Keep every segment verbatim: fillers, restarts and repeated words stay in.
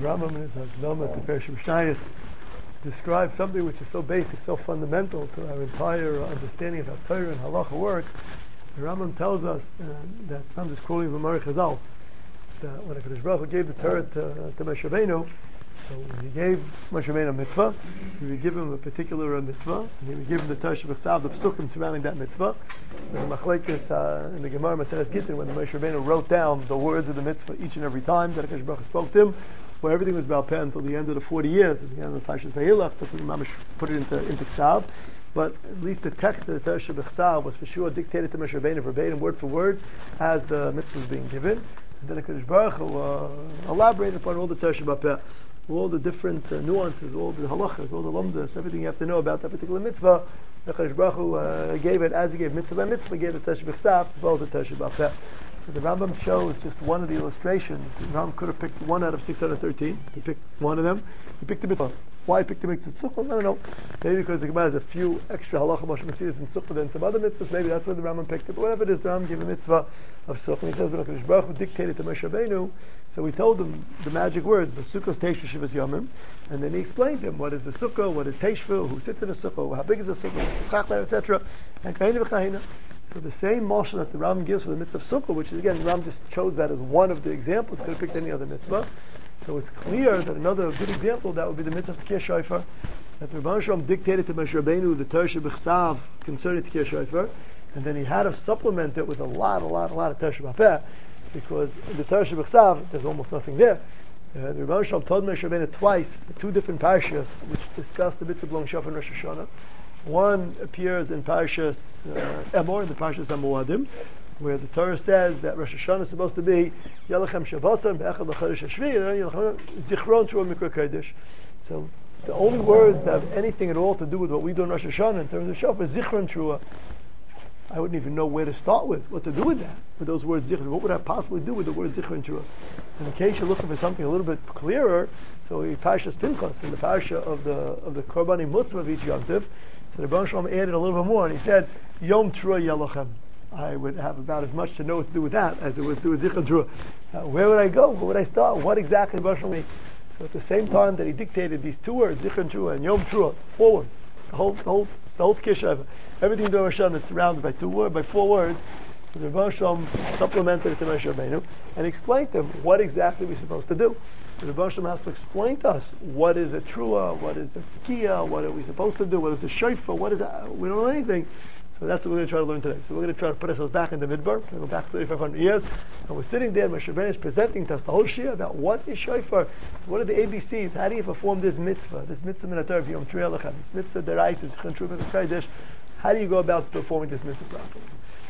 Rambam in his Hakdama to Pershim Shnayos describes something which is so basic, so fundamental to our entire understanding of how Torah and Halacha works. The Rambam tells us uh, that, I'm just quoting from Mari Chazal, that when HaKadosh Baruch Hu gave the Torah to, to Moshe Rabbeinu, so when he gave Moshe Rabbeinu a mitzvah, so he would give him a particular uh, mitzvah, and he would give him the Torah Shebechsav, the psukim surrounding that mitzvah. There's a machlekes uh, in the Gemara Maseres Gittin when the Moshe Rabbeinu wrote down the words of the mitzvah each and every time that HaKadosh Baruch Hu spoke to him, where everything was Baal Peh until the end of the forty years, at the end of the Parshas Vayilach. That's when Mamash put it into, into Ksav. But at least the text of the Torah Shebechsav was for sure dictated to Moshe Rabbeinu verbatim, word for word, as the mitzvah was being given. And then HaKadosh Baruch Hu uh, elaborated upon all the Torah Shebapeh, all the different uh, nuances, all the halachas, all the lamdas, everything you have to know about that particular mitzvah. HaKadosh Baruch Hu uh, gave it as he gave mitzvah by mitzvah, gave the Torah Shebechsav as well as the Torah Shebapeh. So the Rambam shows just one of the illustrations. The Rambam could have picked one out of six hundred thirteen. He picked one of them. He picked the mitzvah. Why he picked the mitzvah sukkah? I don't know. Maybe because the Gemara has a few extra halacha Moshe Messias in sukkah than some other mitzvahs. Maybe that's why the Rambam picked it. But whatever it is, the Rambam gave a mitzvah of sukkah. He says, when HaKadosh Baruch Hu dictated to Moshe Rabbeinu, so he told him the magic words, the sukkah's teishva shivas yomim, and then he explained to him what is the sukkah, what is teishva, who sits in the sukkah, how big is the sukkah, what's the schachler, et cetera. And kahina v'chahina. So the same motion that the Ram gives for the mitzvah of sukkah, which is again, Ram just chose that as one of the examples, could have picked any other mitzvah. So it's clear that another good example, that would be the mitzvah of Tekiyah Shofar, that the Rebbeinu Shalom dictated to Moshe Rabbeinu the Torah Shebechsav concerning Tekiyah Shofar, and then he had to supplement it with a lot, a lot, a lot of Torah Shebapeh, because in the Torah Shebechsav, there's almost nothing there. Uh, the Rebbeinu Shalom told Moshe Rabbeinu twice, the two different parashas, which discuss the mitzvah of blowing shofar and Rosh Hashanah. One appears in Parashas uh, Emor, in the Parashas Amoadim, where the Torah says that Rosh Hashanah is supposed to be Yelachem Shavasam Be'echad L'Chodesh Hashvi Zichron Trua Mikra Kodesh. So the only words that have anything at all to do with what we do in Rosh Hashanah in terms of shofar is Zichron Trua. I wouldn't even know where to start with, what to do with that, with those words Zichron. What would I possibly do with the word Zichron Trua? And in case you're looking for something a little bit clearer, so in Parashas Pinchas, in the parasha of the of the Korbani Muslim of each Yom Tov, so the Rebbeinu Shalom added a little bit more, and he said, Yom Trua Yelachem. I would have about as much to know what to do with that as it was to do with Zichron Trua. Uh, where would I go? Where would I start? What exactly Rebbeinu Shalom mean? So at the same time that he dictated these two words, Zichron Trua and Yom Trua, four words, the whole, the whole, the whole Tekiyah Shofar, everything in Rosh Hashanah is surrounded by two words, by four words. So the Rebbeinu Shalom supplemented it to Moshe Rabbeinu and explained to him what exactly we're supposed to do. The Rebbeinu Shalom has to explain to us what is a trua, what is a tekiyah, what are we supposed to do, what is a shofar, what is that? We don't know anything. So that's what we're going to try to learn today. So we're going to try to put ourselves back in the midbar, we're going to go back thirty-five hundred years, and we're sitting there, Moshe Rabbeinu is presenting to us the whole shia about what is shofar, what are the A B Cs, how do you perform this mitzvah, this mitzvah min haTorah, Yom Trua Yelachem, this mitzvah derais, this Zichron Trua Kodesh, how do you go about performing this mitzvah properly?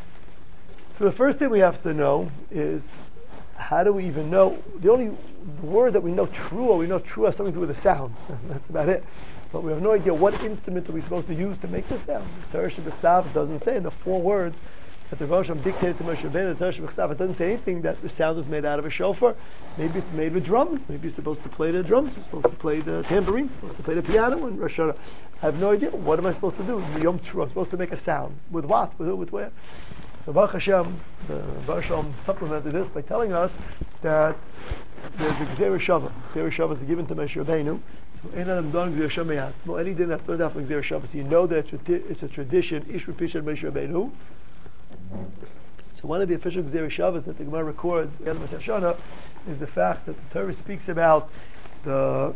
So the first thing we have to know is, how do we even know? The only word that we know, trua, we know trua has something to do with a sound. That's about it. But we have no idea what instrument are we supposed to use to make the sound. The Torah Shebechsav doesn't say in the four words that the Rebbeinu Shalom dictated to Moshe Rabbeinu, the Torah Shebechsav, it doesn't say anything that the sound is made out of a shofar. Maybe it's made with drums. Maybe you're supposed to play the drums. You're supposed to play the tambourine. You're supposed to play the piano in Rosh Hashanah. I have no idea. What am I supposed to do? Yom Trua. I'm supposed to make a sound. With what? With who? With where? So Baruch Hashem, the Baruch Hashem supplemented this by telling us that there's a Gzera Shava. Gzera Shava is given to Moshe Rabbeinu. So any din that's learned out from Gzera Shava, so you know that it's a tradition, Ish Repisha Moshe Rabbeinu. So one of the official Gzera Shavas that the Gemara records in Rosh Hashanah is the fact that the Torah speaks about the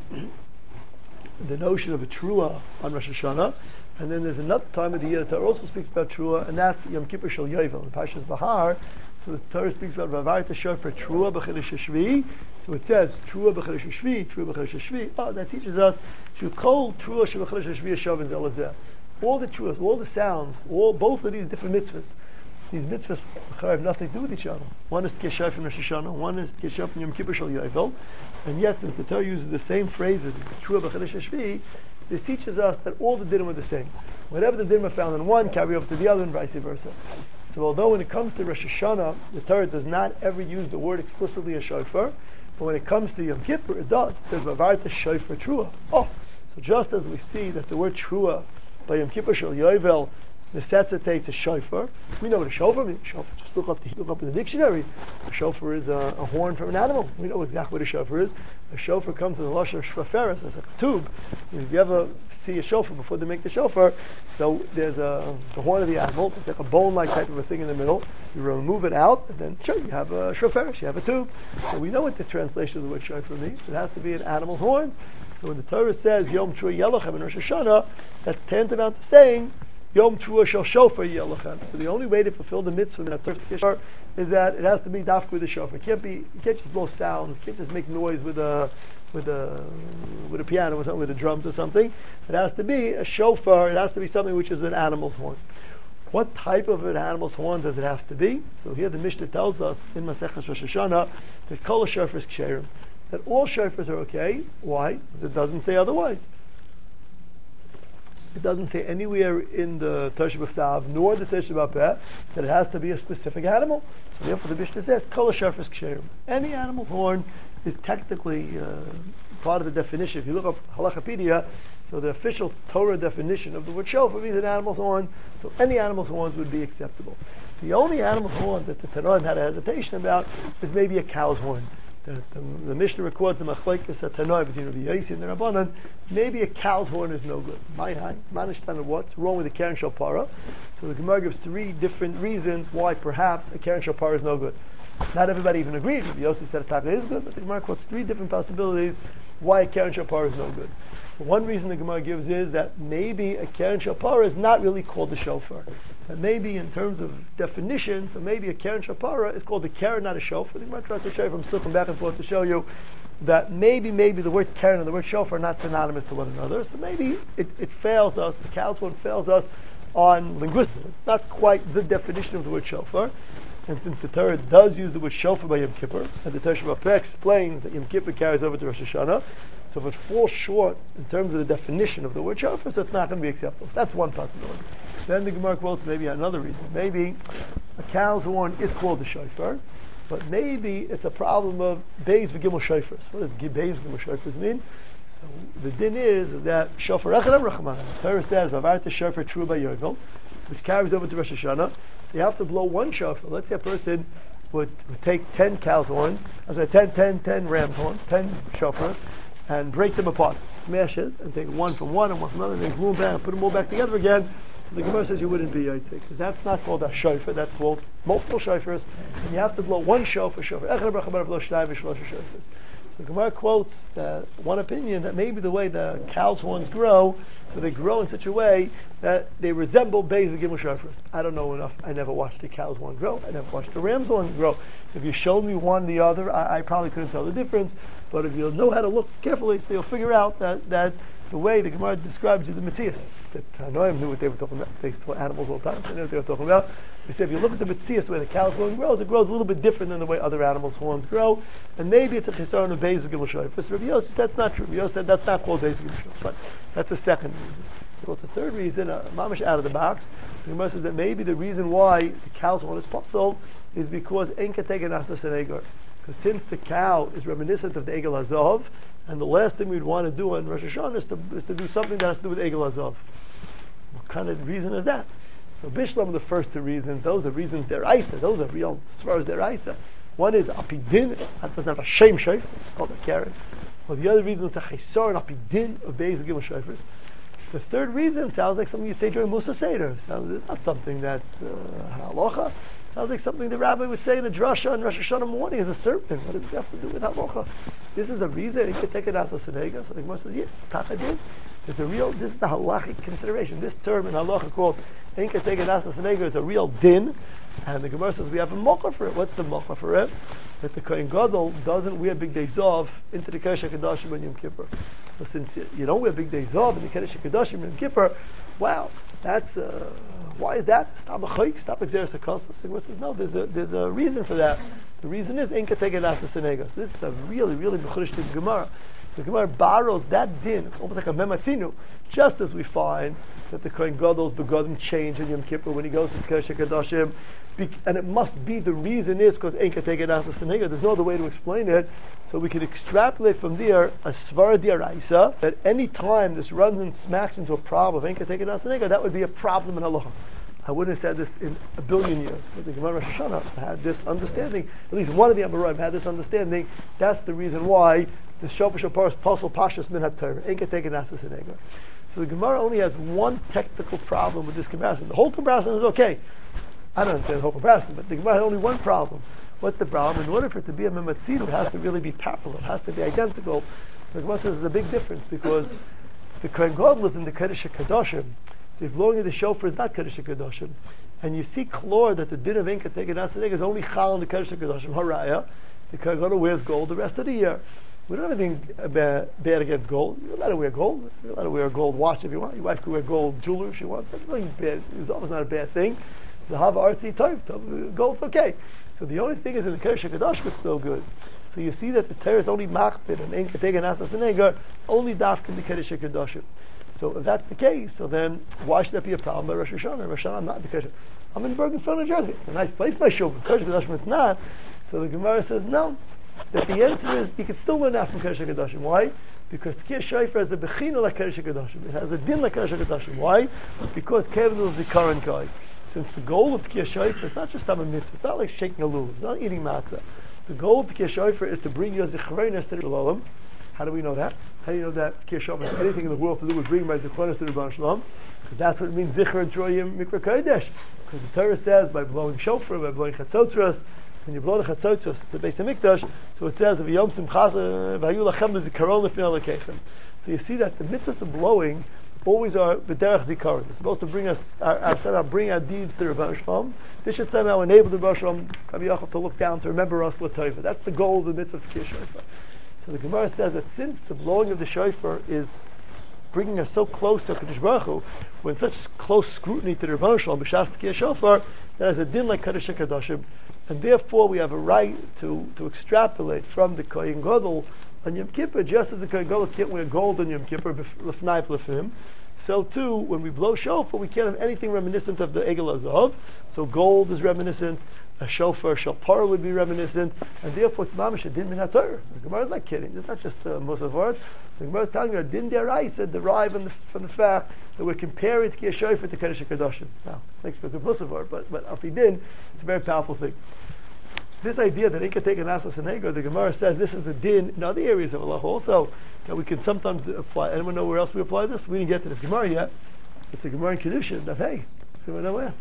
the notion of a trua on Rosh Hashanah. And then there's another time of the year the Torah also speaks about Trua, and that's Yom Kippur Shel Yovel. In Parshas Bahar, so the Torah speaks about Vavarta Shofar Trua B'Chodesh Hashvi. So it says Trua B'Chodesh Hashvi, Trua B'Chodesh Hashvi. Oh, that teaches us to call Trua B'Chodesh Hashvi Yeshav Zelazeh. All the truas, all the sounds, all both of these different mitzvahs. These mitzvahs have nothing to do with each other. One is Tekiyah from Rosh Hashanah, one is Tekiyah from Yom Kippur Shel Yovel. And yet, since the Torah uses the same phrases, Trua B'Chodesh Hashvi, this teaches us that all the dinim are the same. Whatever the dinim are found in one, carry over to the other, and vice versa. So although when it comes to Rosh Hashanah, the Torah does not ever use the word explicitly as shofar, but when it comes to Yom Kippur, it does. It says, Vavarta Shofar Trua. Oh, so just as we see that the word Trua by Yom Kippur Shel Yovel necessitates a shofar. We know what a shofar means. Shofar, just look up, the, look up in the dictionary. A shofar is a, a horn from an animal. We know exactly what a shofar is. A shofar comes in the lashon of shvaferes, as a tube. If you ever see a shofar before they make the shofar, so there's a the horn of the animal. It's like a bone-like type of a thing in the middle. You remove it out, and then sure, you have a shvaferes, you have a tube. So we know what the translation of the word shofar means. It has to be an animal's horns. So when the Torah says Yom Teruah Yelochem in Rosh Hashanah, that's tantamount to saying Yom Teruah Shel Shofar Yelochem. So the only way to fulfill the mitzvah in a shofar is that it has to be dafka with the shofar. It can't be. You can't just blow sounds. You can't just make noise with a with a with a piano or something, with the drums or something. It has to be a shofar. It has to be something which is an animal's horn. What type of an animal's horn does it have to be? So here the Mishnah tells us in Maseches Rosh Hashanah that kol shofar is ksherim, that all shofars are okay. Why? Because it doesn't say otherwise. It doesn't say anywhere in the Tosha B'Chsav nor the Tosha B'Peh that it has to be a specific animal. So therefore the Mishnah says kol shofar is ksherim. Any animal's horn is technically uh, part of the definition. If you look up Halachapedia, so the official Torah definition of the word shofar means an animal's horn. So any animal's horns would be acceptable. The only animal's horn that the Tanoim had a hesitation about is maybe a cow's horn. The, the, the Mishnah records the machlekes at Tanoim between Rabbi Yossi and the Rabbanan. Maybe a cow's horn is no good. My high, manishtan of what's wrong with the Keren Shel Parah. So the Gemara gives three different reasons why perhaps a Keren Shel Parah is no good. Not everybody even agrees. Rabbi Yossi said a taka is good, but the Gemara quotes three different possibilities why a Keren Shel Parah is no good. One reason the Gemara gives is that maybe a Keren Shel Parah is not really called a shofar. That maybe in terms of definition, so maybe a Keren Shel Parah is called a Keren, not a shofar. The Gemara tries to show you from Sukkot back and forth to show you that maybe, maybe the word Keren and the word shofar are not synonymous to one another. So maybe it, it fails us, the cow's one fails us on linguistics. It's not quite the definition of the word shofar. And since the Torah does use the word shofar by Yom Kippur, and the Tosha B'Peh explains that Yom Kippur carries over to Rosh Hashanah, so if it falls short in terms of the definition of the word shofar, so it's not going to be acceptable. So that's one possibility. Then the Gemara quotes maybe another reason. Maybe a cow's horn is called a shofar, but maybe it's a problem of beis v'gimel shofars. What does beis v'gimel shofars mean? So the din is, is that shofar echad rachman. The Torah says v'avarta shofar true by Yovel, which carries over to Rosh Hashanah. You have to blow one shofar. Let's say a person would, would take ten cow's horns, I'm sorry, ten, ten, ten ram's horns, ten shofars, and break them apart, smash it, and take one from one and one from another, and then glue them back and put them all back together again. So the Gemara says you wouldn't be Yaitse, because that's not called a shofar, that's called multiple shofars, and you have to blow one shofar, shofar. Echad bracha bar blow shnai v'shlosh shofars. The Gemara quotes that one opinion that maybe the way the cow's horns grow, so they grow in such a way that they resemble beis v'gimel shofars. I don't know enough. I never watched a cow's horn grow. I never watched a ram's horn grow. So if you showed me one or the other, I, I probably couldn't tell the difference. But if you know how to look carefully, so you'll figure out that, that the way the Gemara describes the Metzias, that Tanoim knew what they were talking about. They saw animals all the time. They knew what they were talking about. They said if you look at the Metzias where the cow's horn grows, it grows a little bit different than the way other animals' horns grow. And maybe it's a chisaron of beis v'gimel shofars. Rabbi Yossi said that's not true. Rabbi Yossi said that's not called beis v'gimel shofars. But that's the second reason. So what's the third reason? Uh, mamish out of the box. The Gemara says that maybe the reason why the cow's horn is possible is because ein kategen asas and egar. Because since the cow is reminiscent of the Egel Hazov, and the last thing we'd want to do on Rosh Hashanah is to, is to do something that has to do with Egel Hazov. What kind of reason is that? So Bishlam, the first two reasons, those are reasons deraisa. Those are real as far as deraisa. One is apidin. That doesn't have a shame shayf. It's called a carrot. Well, the other reason is a chesar and apidin of beis v'gimel shofars. The third reason sounds like something you'd say during Musa Seder. Sounds it's not something that's uh, halacha. Sounds like something the rabbi would say in a drasha on Rosh Hashanah morning as a serpent. What does it have to do with halacha? This is a reason. You can take it as a senega. So the Gemara says, yeah, it's tachadin. It's a real. This is the halachic consideration. This term in halacha called "enka take it as a senega" is a real din. And the Gemara says we have a mocha for it. What's the mocha for it? That the Kohen Gadol doesn't wear big day zov into the Kodesh HaKadoshim on Yom Kippur. So since you don't wear big day zov in the Kodesh HaKadoshim on Yom Kippur, wow, that's uh, why is that? Stop a chayk, stop exeris hakos. The Gemara says no. There's a there's a reason for that. The reason is enka teged asa senegas. This is a really really bechurishtik Gemara. The Gemara borrows that din. It's almost like a mematzinu. Just as we find that the Kohen Gadol's begotten change in Yom Kippur when he goes to Kodesh HaKadoshim, and it must be the reason is because enka teged asa senega. There's no other way to explain it. So we can extrapolate from there a svara diaraisa that any time this runs and smacks into a problem of enka teged asa senega, that would be a problem in halacha. I wouldn't have said this in a billion years. But the Gemara Rosh Hashanah had this understanding. At least one of the Amoraim had this understanding. That's the reason why the Shofar Shapar is Pasal Pashas Min HaTorah. Ain't get taken Asas and Eger. So the Gemara only has one technical problem with this comparison. The whole comparison is okay. I don't understand the whole comparison, but the Gemara had only one problem. What's the problem? In order for it to be a Mematzid, it has to really be parallel. It has to be identical. The Gemara says there's a big difference because the Kohen Gadol is in the Kodesh HaKadoshim. The blowing of the shofar is not Kodesh HaKadoshim. And you see clear that the din of Inka taken Asas is only Chal in the Kodesh HaKadoshim. Haraya, the Kohen Gadol wears gold the rest of the year. We don't have anything bad against gold. You're allowed to wear gold. You're allowed to wear a gold watch if you want. Your wife can wear gold jewelry if she wants. That's nothing bad. It's almost not a bad thing. The Hava Artzi type, gold's okay. So the only thing is in the Kodesh HaKadosh it's still good. So you see that the Torah is only machbid and Ein Ketegen Asas and Eger, only dafk in the Kodesh HaKadosh. So if that's the case, so then why should that be a problem by Rosh Hashanah? Rosh Hashanah, I'm not in the Kodesh. I'm in Bergenfeld, New Jersey. It's a nice place by Shul, but Kodesh HaKadosh it's not. So the Gemara says no. That the answer is you can still learn that from Kodesh HaKadoshim. Why? Because Tkiyah Shofar has a bechina like Kodesh HaKadoshim. It has a din like Kodesh HaKadoshim. Why? Because Kevin is the current guy. Since the goal of Tkiyah Shofar is not just have a mitzvah. It's not like shaking a lulav. It's not eating matzah. The goal of Tkiyah Shofar is to bring your zichronos to the Shalom. How do we know that? How do you know that Tkiyah Shofar has anything in the world to do with bringing my zichronos to the Rebbeinu Shalom? Because that's what it means zichron and troyim mikra kodesh. Because the Torah says by blowing shofar, by blowing chatzotzros, when you blow the chatzotzos, the Beis HaMikdash, so it says, "V'yom simchas v'hayu lachem zikaron lefnei Elokechem." So you see that the mitzvahs of blowing always are b'derech zikaron. It's supposed to bring us, our, our, somehow bring our deeds to Rebbeinu Shalom. This should somehow enable the Rebbeinu Shalom to look down to remember us l'tova. That's the goal of the mitzvah of Tkiyah Shofar. So the Gemara says that since the blowing of the shofar is bringing us so close to Kadosh Baruch Hu, when such close scrutiny to the Rebbeinu Shalom b'shas Tkiyah Shofar, there is a din like Kodesh HaKadoshim. And therefore we have a right to, to extrapolate from the Kohen Gadol on Yom Kippur, just as the Kohen Gadol can't wear gold on Yom Kippur, l'fnai plefim, so too, when we blow shofar, we can't have anything reminiscent of the Egel HaZahav. So gold is reminiscent, a shofar, shalpar would be reminiscent, and therefore it's mamish a din min haTorah. The Gemara is not kidding. It's not just a Musaf word. The Gemara is telling you a din deraisa derive from the, from the fact that we're comparing Tkiyah Shofar to Kodesh HaKadoshim. Now, thanks for the Musaf word, but but if he did, it's a very powerful thing. This idea that he can take an asas and ego, the Gemara says this is a din in other areas of Allah also that we can sometimes apply. Anyone know where else we apply this? We didn't get to this Gemara yet. It's a Gemara in Kedushin. That hey, anyone know where?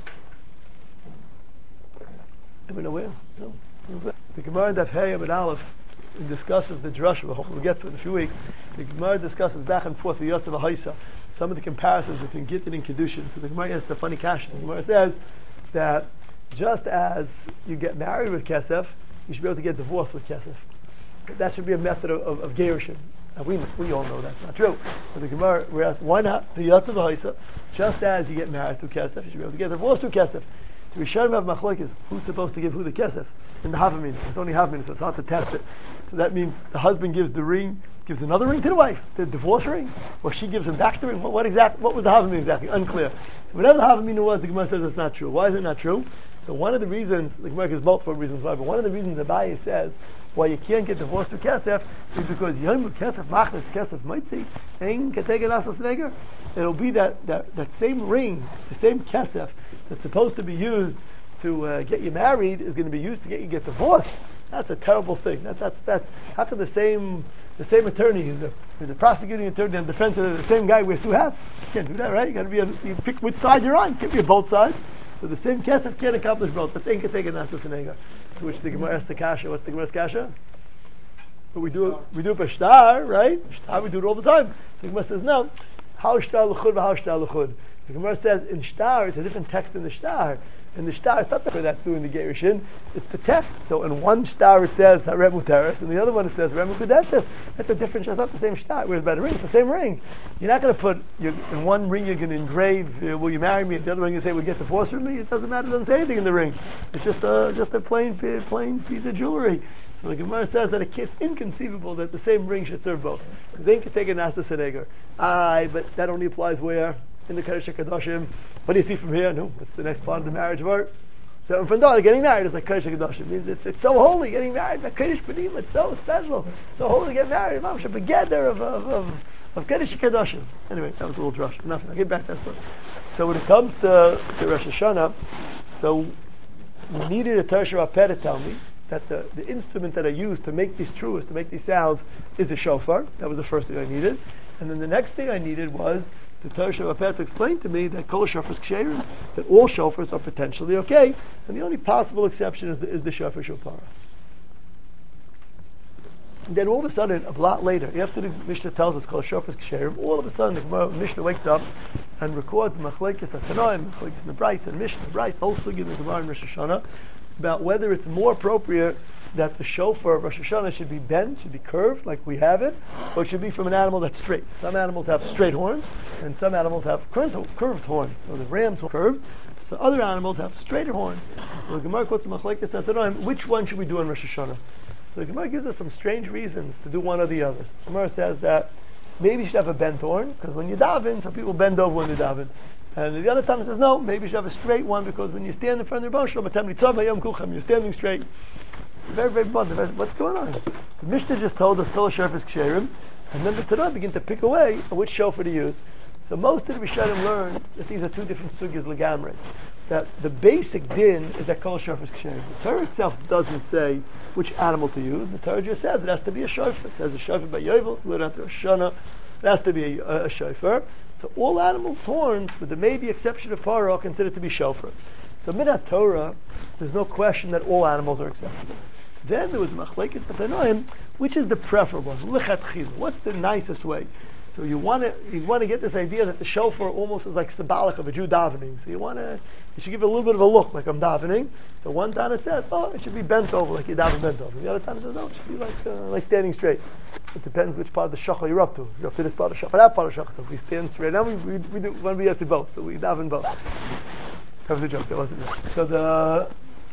Anyone know where? No. The Gemara in Daf Hey Amud Aleph discusses the drasha. We'll get to it in a few weeks. The Gemara discusses back and forth the Yotzav Haisa, some of the comparisons between Gittin and Kedushin. So the Gemara asks the funny question. The Gemara says that just as you get married with kesef, you should be able to get divorced with kesef. That should be a method of, of, of gerushin. And we we all know that's not true. But the Gemara, we're asked, why not the Yotzav Haisa? Just as you get married through kesef, you should be able to get divorced through kesef. To be sure of machlokes, who's supposed to give who the kesef? In the Havamin. It's only Havamin, so it's hard to test it. So that means the husband gives the ring, gives another ring to the wife, the divorce ring, or she gives him back the ring. What, what exact? What was the Havamin exactly? Unclear. So whatever the Havamin was, the Gemara says it's not true. Why is it not true? So one of the reasons, the Gemara gives multiple reasons why, but one of the reasons Abaye says why you can't get divorced through kesef is because Yom Kesef Machnas Kesef Mitzi Ein Ketegen Asas Neger. It'll be that, that, that same ring, the same kesef that's supposed to be used to uh, get you married is going to be used to get you get divorced. That's a terrible thing. That, that's that's how can the same the same attorney, the, the prosecuting attorney and defense attorney, the same guy wears two hats? You can't do that, right? You got to be a, you pick which side you're on. You can't be on both sides. So the same kesef can't accomplish both. That's Ein Ketegen Asas Neger. To which the Gemara asks the kasha. What's the Gemara's kasha? But we do it, we do it by shtar, right? Shtar, we do it all the time. So the Gemara says no. How shtar l'chud, how shtar l'chud. The Gemara says in shtar, it's a different text in the shtar. In the shtar, it's not the that's doing the gerushin, it's the text. So in one shtar it says Harem Muteres, and the other one it says Harem Mukadeshes. That's a different shtar, it's not the same shtar. Whereas by the ring, it's the same ring. You're not going to put, you're, in one ring you're going to engrave, uh, will you marry me? And the other ring you say, will you get divorced from me? It doesn't matter, it doesn't say anything in the ring. It's just a, just a plain, plain piece of jewelry. So the Gemara says that it's inconceivable that the same ring should serve both. They can take an Asas and Eger. Aye, but that only applies where? In the Kodesh HaKadoshim. What do you see from here? No, it's the next part of the marriage part. So from daughter getting married is like Kodesh HaKadoshim. It means it's, it's so holy getting married. But Kodesh Panim, it's so special. So holy to get married. Mamash a begether of, of, of, of Kedesh Kedoshim. Anyway, that was a little drush. Nothing. I'll get back to that story. So when it comes to, to Rosh Hashanah, so we needed a Tershah Rapeh to tell me that the, the instrument that I used to make these truas, to make these sounds, is a shofar. That was the first thing I needed. And then the next thing I needed was the Tershah Rapeh to explain to me that kol shofars ksherim, that all shofars are potentially okay, and the only possible exception is the, is the shofar shofara. And then all of a sudden, a lot later, after the Mishnah tells us kol shofars ksherim, all of a sudden the Gemara, Mishnah wakes up and records machlekes atanoim, machlekes in the Bryce and Mishnah, Bryce, whole sugi in the Gemara in Rosh Hashanah, about whether it's more appropriate that the shofar of Rosh Hashanah should be bent, should be curved, like we have it, or it should be from an animal that's straight. Some animals have straight horns, and some animals have curved, curved horns. So the rams are curved, so other animals have straighter horns. So the Gemara quotes machlekes atanoim, which one should we do in Rosh Hashanah? So the Gemara gives us some strange reasons to do one or the other. The Gemara says that maybe you should have a bent horn, because when you daven, some people bend over when you daven. And the other time it says, no, maybe you should have a straight one, because when you stand in front of the Rebbe Shalom, you're standing straight. Very, very blunt. What's going on? The Mishnah just told us, kol shofars ksherim, and then the Torah begin to pick away which shofar to use. So most of the Rishonim learn that these are two different sugyas legamrei. That the basic din is that kol shofars ksherim. The Torah itself doesn't say which animal to use. The Torah just says it has to be a shofar. It says a shofar by Yovel, Rosh Hashanah. It has to be a, a shofar. So all animals' horns, with the maybe exception of parah, are considered to be shofars. So minat Torah, there's no question that all animals are acceptable. Then there was machlekes atanoim, which is the preferable? Lichatchila. What's the nicest way? So you want to you want to get this idea that the shofar almost is like symbolic of a Jew davening. So you want to you should give it a little bit of a look like I'm davening. So one Tana says, oh, it should be bent over like you daven bent over. The other Tana says, no, it should be like uh, like standing straight. It depends which part of the shachar you're up to. You're up to this part of the shachar, that part of the shachar. So if we stand straight, now we we, we do want to be at the both. So we daven both. That was a joke. That wasn't it. So the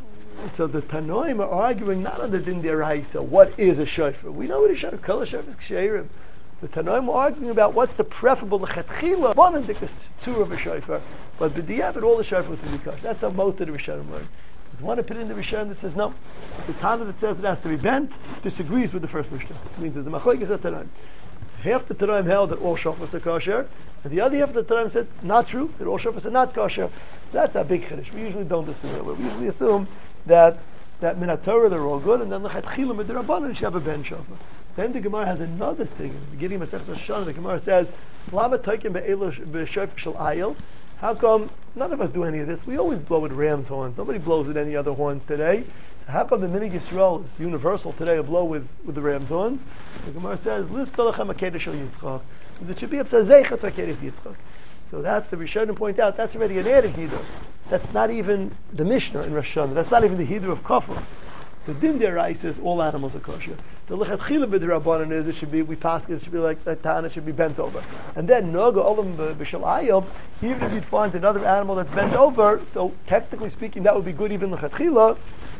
So the Tanoim are arguing not on the din deraisa. What is a shofar? We know what a shofar. Kol shofars ksherim. The Tanoim are arguing about what's the preferable lechatchila. One is the tzur of a shofar, but the diavad all the shofars to be kosher. That's how most of the Rishonim learn. There's one opinion in the Rishonim that says no. The Tana that says it has to be bent disagrees with the first Mishnah. It means there's a machlekes at Tanoim. Half the Tanoim held that all shofars are kosher, and the other half of the Tanoim said not true, that all shofars are not kosher. That's a big chiddush. We usually don't assume that. We usually assume that that minat Torah they're all good, and then the lechatchila midrabanan you should have a ben shofar. Then the Gemara has another thing. In the beginning of Masechtas Rosh Hashanah, the Gemara says, "Lama toikim be'shofar shel ayil." How come none of us do any of this? We always blow with ram's horns. Nobody blows with any other horns today. So how come the Minig Yisrael is universal today to blow with, with the ram's horns? The Gemara says, "Lis kolachem akedah shel Yitzchak." It should be up to zeichat akedah Yitzchak. So that's the Rishonim point out. That's already an added hidur. That's not even the Mishnah in Rosh Hashanah. That's not even the hidur of Kafar. The din deraisa is all animals are kosher. The lechatchila b'derabbanan is it should be we pass it should be like that Tana should be bent over. And then noga olam b'shel ayil, even if you'd find another animal that's bent over, so technically speaking that would be good even lechatchila.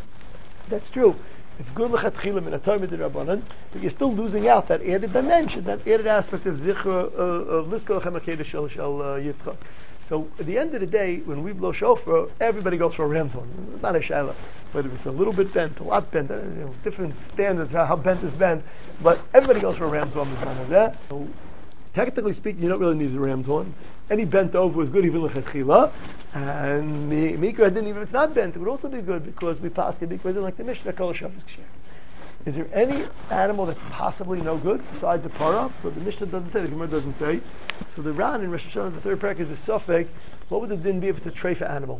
That's true. It's good lechatchila min atar b'derabbanan, but you're still losing out that added dimension, that added aspect of zichra of liskol chemakedah shel shel Yitzchak. So at the end of the day, when we blow shofar, everybody goes for a ram's horn. It's not a shayla, whether it's a little bit bent, a lot bent, you know, different standards for how bent is bent, but everybody goes for a ram's horn. So technically speaking, you don't really need a ram's horn. Any bent over is good, even lechatchila, and the mikra didn't even if it's not bent, it would also be good because we pass the mikra like the Mishnah kol shofars ksherim. Is there any animal that's possibly no good besides a parah? So the Mishnah doesn't say, the Gemara doesn't say. So the Ran in Rosh Hashanah, the third parak is a suffix. What would the din be if it's a treifa animal?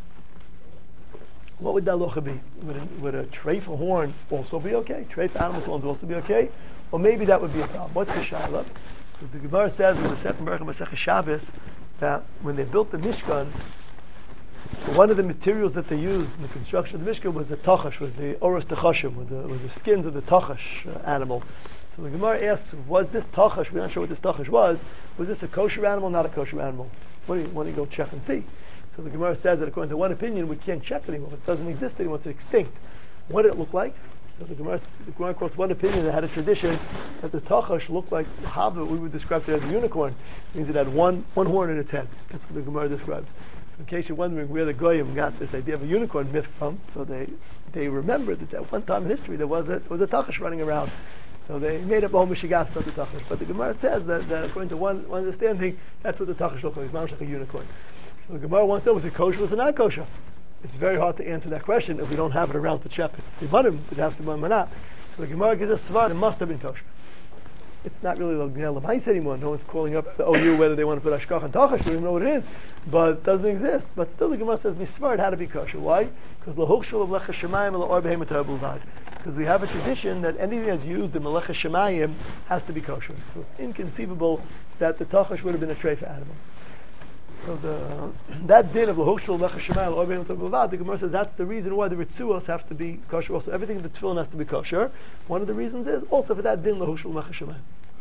What would that locha be? Would a, would a treifa horn also be okay? Treifa animals horns also be okay? Or maybe that would be a problem. What's the shayla? Because the Gemara says in the second parak of Masechah Shabbos that when they built the Mishkan, one of the materials that they used in the construction of the Mishkan was the tachash, was the oros tachashim, was the, was the skins of the tachash uh, animal. So the Gemara asks, was this tachash, we're not sure what this tachash was, was this a kosher animal, not a kosher animal? Why don't you, why don't you go check and see? So the Gemara says that according to one opinion, we can't check anymore. It doesn't exist anymore, it's extinct. What did it look like? So the Gemara, the Gemara quotes one opinion that had a tradition that the tachash looked like the hava, we would describe it as a unicorn. It means it had one, one horn in its head. That's what the Gemara describes. In case you're wondering where the Goyim got this idea of a unicorn myth from, so they they remembered that at one time in history there was a there was a tachash running around, So they made up a whole mishigas about the tachash. But the Gemara says that, that according to one, one understanding, that's what the tachash looks like. It's like a unicorn. So the Gemara wants to know, was it kosher or was it not kosher? It's very hard to answer that question if we don't have it around to check it's simanim, to have simanim or not. So the Gemara gives us svar, it must have been kosher. It's not really l'mais anymore. No one's calling up the O U whether they want to put ashkach and tachash. We don't even know what it is, but it doesn't exist. But still, the Gemara says misvar, it had to be kosher. Why? Because l'hochshul of lecha shemayim or behemoth ha'bulvad. Because we have a tradition that anything that's used in melecha shemayim has to be kosher. So it's inconceivable that the tachash would have been a treifa animal. So the that din of l'hochshul lecha shemayim or behemoth ha'bulvad, the Gemara says that's the reason why the ritzuos have to be kosher. Also, everything in the tefillin has to be kosher. One of the reasons is also for that din l'hochshul lecha shemayim.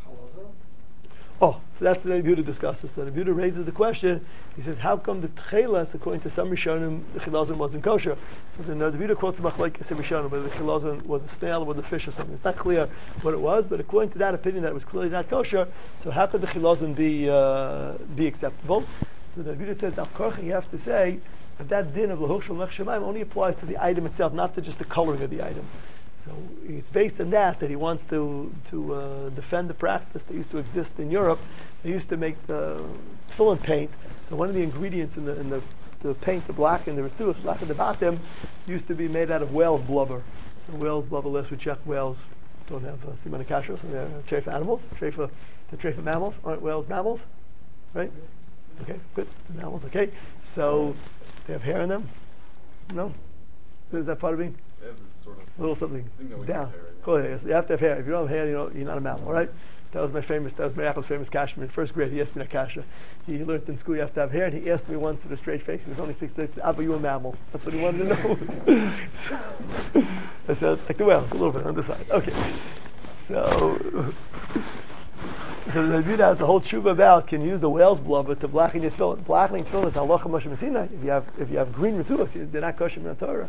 Oh, so that's the Rebbe discusses. The Rebbe raises the question. He says, how come the tchelas, according to some Rishonim, the chilazon wasn't kosher? So the Rebbe quotes machlokes Rishonim, whether the chilazon was a snail or the fish or something. It's not clear what it was, but according to that opinion, that it was clearly not kosher. So how could the chilazon be uh, be acceptable? So the Rebbe says, al-korcha, you have to say that that din of l'hochshul lech shemayim only applies to the item itself, not to just the coloring of the item. So it's based on that that he wants to to uh, defend the practice that used to exist in Europe. They used to make the tefillin paint. So one of the ingredients in the in the, the paint, the black and the ritzuos, black and the bottom, used to be made out of whale's blubber. And whale's blubber, less we check, whales don't have uh, siman kashrus, and they're treifa animals. Treifa, the treifa mammals aren't whales mammals, right? Okay, good. The mammals, okay. So they have hair in them. No, is that part of being? They have this sort of a little something down. Cool. Yes. You have to have hair. If you don't have hair, you know, you're not a mammal, all right? That was my famous, that was my Apple's famous kasha. In first grade, he asked me that kasha. He learned in school you have to have hair, and he asked me once with a straight face. He was only six days. Abba, you a mammal? That's what he wanted to know. So, I said, like the whales, a little bit on the side. Okay. So, so the Rebbe has the whole tshuva about can use the whale's blubber to blacken your tefillin. Blackening tefillin is halacha Moshe Messina. If you have if you have green ritzuos, they're not kosher in the Torah.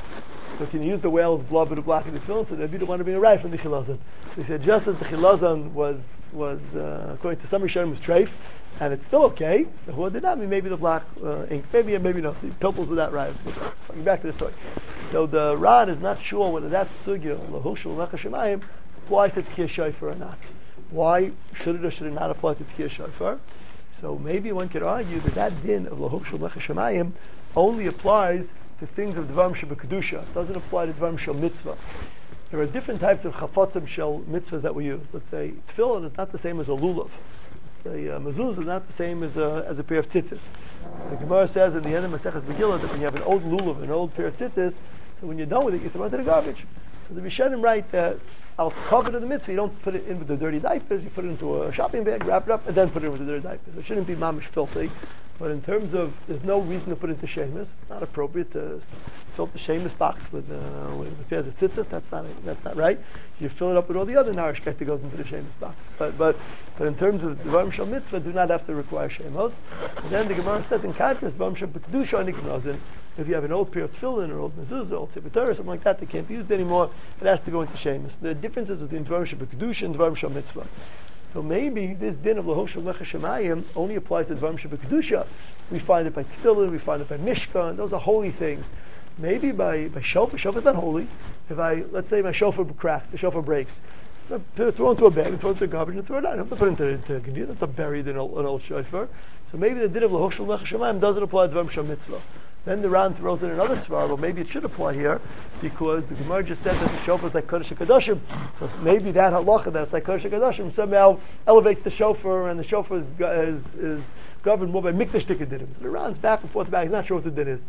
So can you use the whale's blubber to blacken the tefillin? So the Rebbe want to bring a right from the chilazon. So he said just as the chilazon was was uh, according to some Rishonim was treif, and it's still okay. So who did that mean? Maybe the black uh, ink, maybe maybe no. So pilpels with that right. Coming back to the story. So the Rad is not sure whether that sugya l'hochshul lecha shemayim applies to Tkiyah Shofar or not. Why should it or should it not apply to Tkiyah Shofar? So maybe one could argue that that din of l'hochshul lecha shemayim only applies to things of dvarim shebekadusha. It doesn't apply to dvarim shel mitzvah. There are different types of chafotzim shel mitzvahs that we use. Let's say tefillin is not the same as a lulav. Let's say uh, mezuzah is not the same as a, as a pair of tzitzis. The Gemara says in the end of Maseches Megillah that when you have an old lulav, an old pair of tzitzis, so when you're done with it, you throw it into the garbage. So the Rishonim write that al cover of the mitzvah, you don't put it in with the dirty diapers, you put it into a shopping bag, wrap it up, and then put it in with the dirty diapers. It shouldn't be mamish filthy, but in terms of, there's no reason to put it into shemus. It's not appropriate to fill the shemus box with uh, with the pairs of tzitzis. That's not that's not right. You fill it up with all the other narishkeit that goes into the shemus box. But but but in terms of dvarim shel mitzvah, do not have to require shemos. And then the Gemara says in contrast, dvarim shel kedusha niknozin. If you have an old pair of tefillin or old mezuzah, old sefer Torah, something like that, that can't be used anymore, it has to go into shemus. The differences between dvarim shel kedusha and dvarim shel mitzvah. So maybe this din of l'hochshul lecha shemayim only applies to dvarim shel kedusha. We find it by tefillin, we find it by mishkan. Those are holy things. Maybe by by shofar, shofar is not holy. If I let's say my shofar cracked, the shofar breaks, so I throw it into a bag and throw it into the garbage and throw it out. I don't have to put it into into container. That's not buried in an old, an old shofar. So maybe the din of l'hochshul lecha shemayim doesn't apply to dvarim shel mitzvah. Then the Ran throws in another svar, well maybe it should apply here, because the Gemara just said that the shofar is like Kodesh HaKadoshim, so maybe that halacha that it's like Kodesh HaKadoshim somehow elevates the shofar, and the shofar is, is, is governed more by Mikdash Dikadidim. So the Ran's back and forth back, he's not sure what the din is.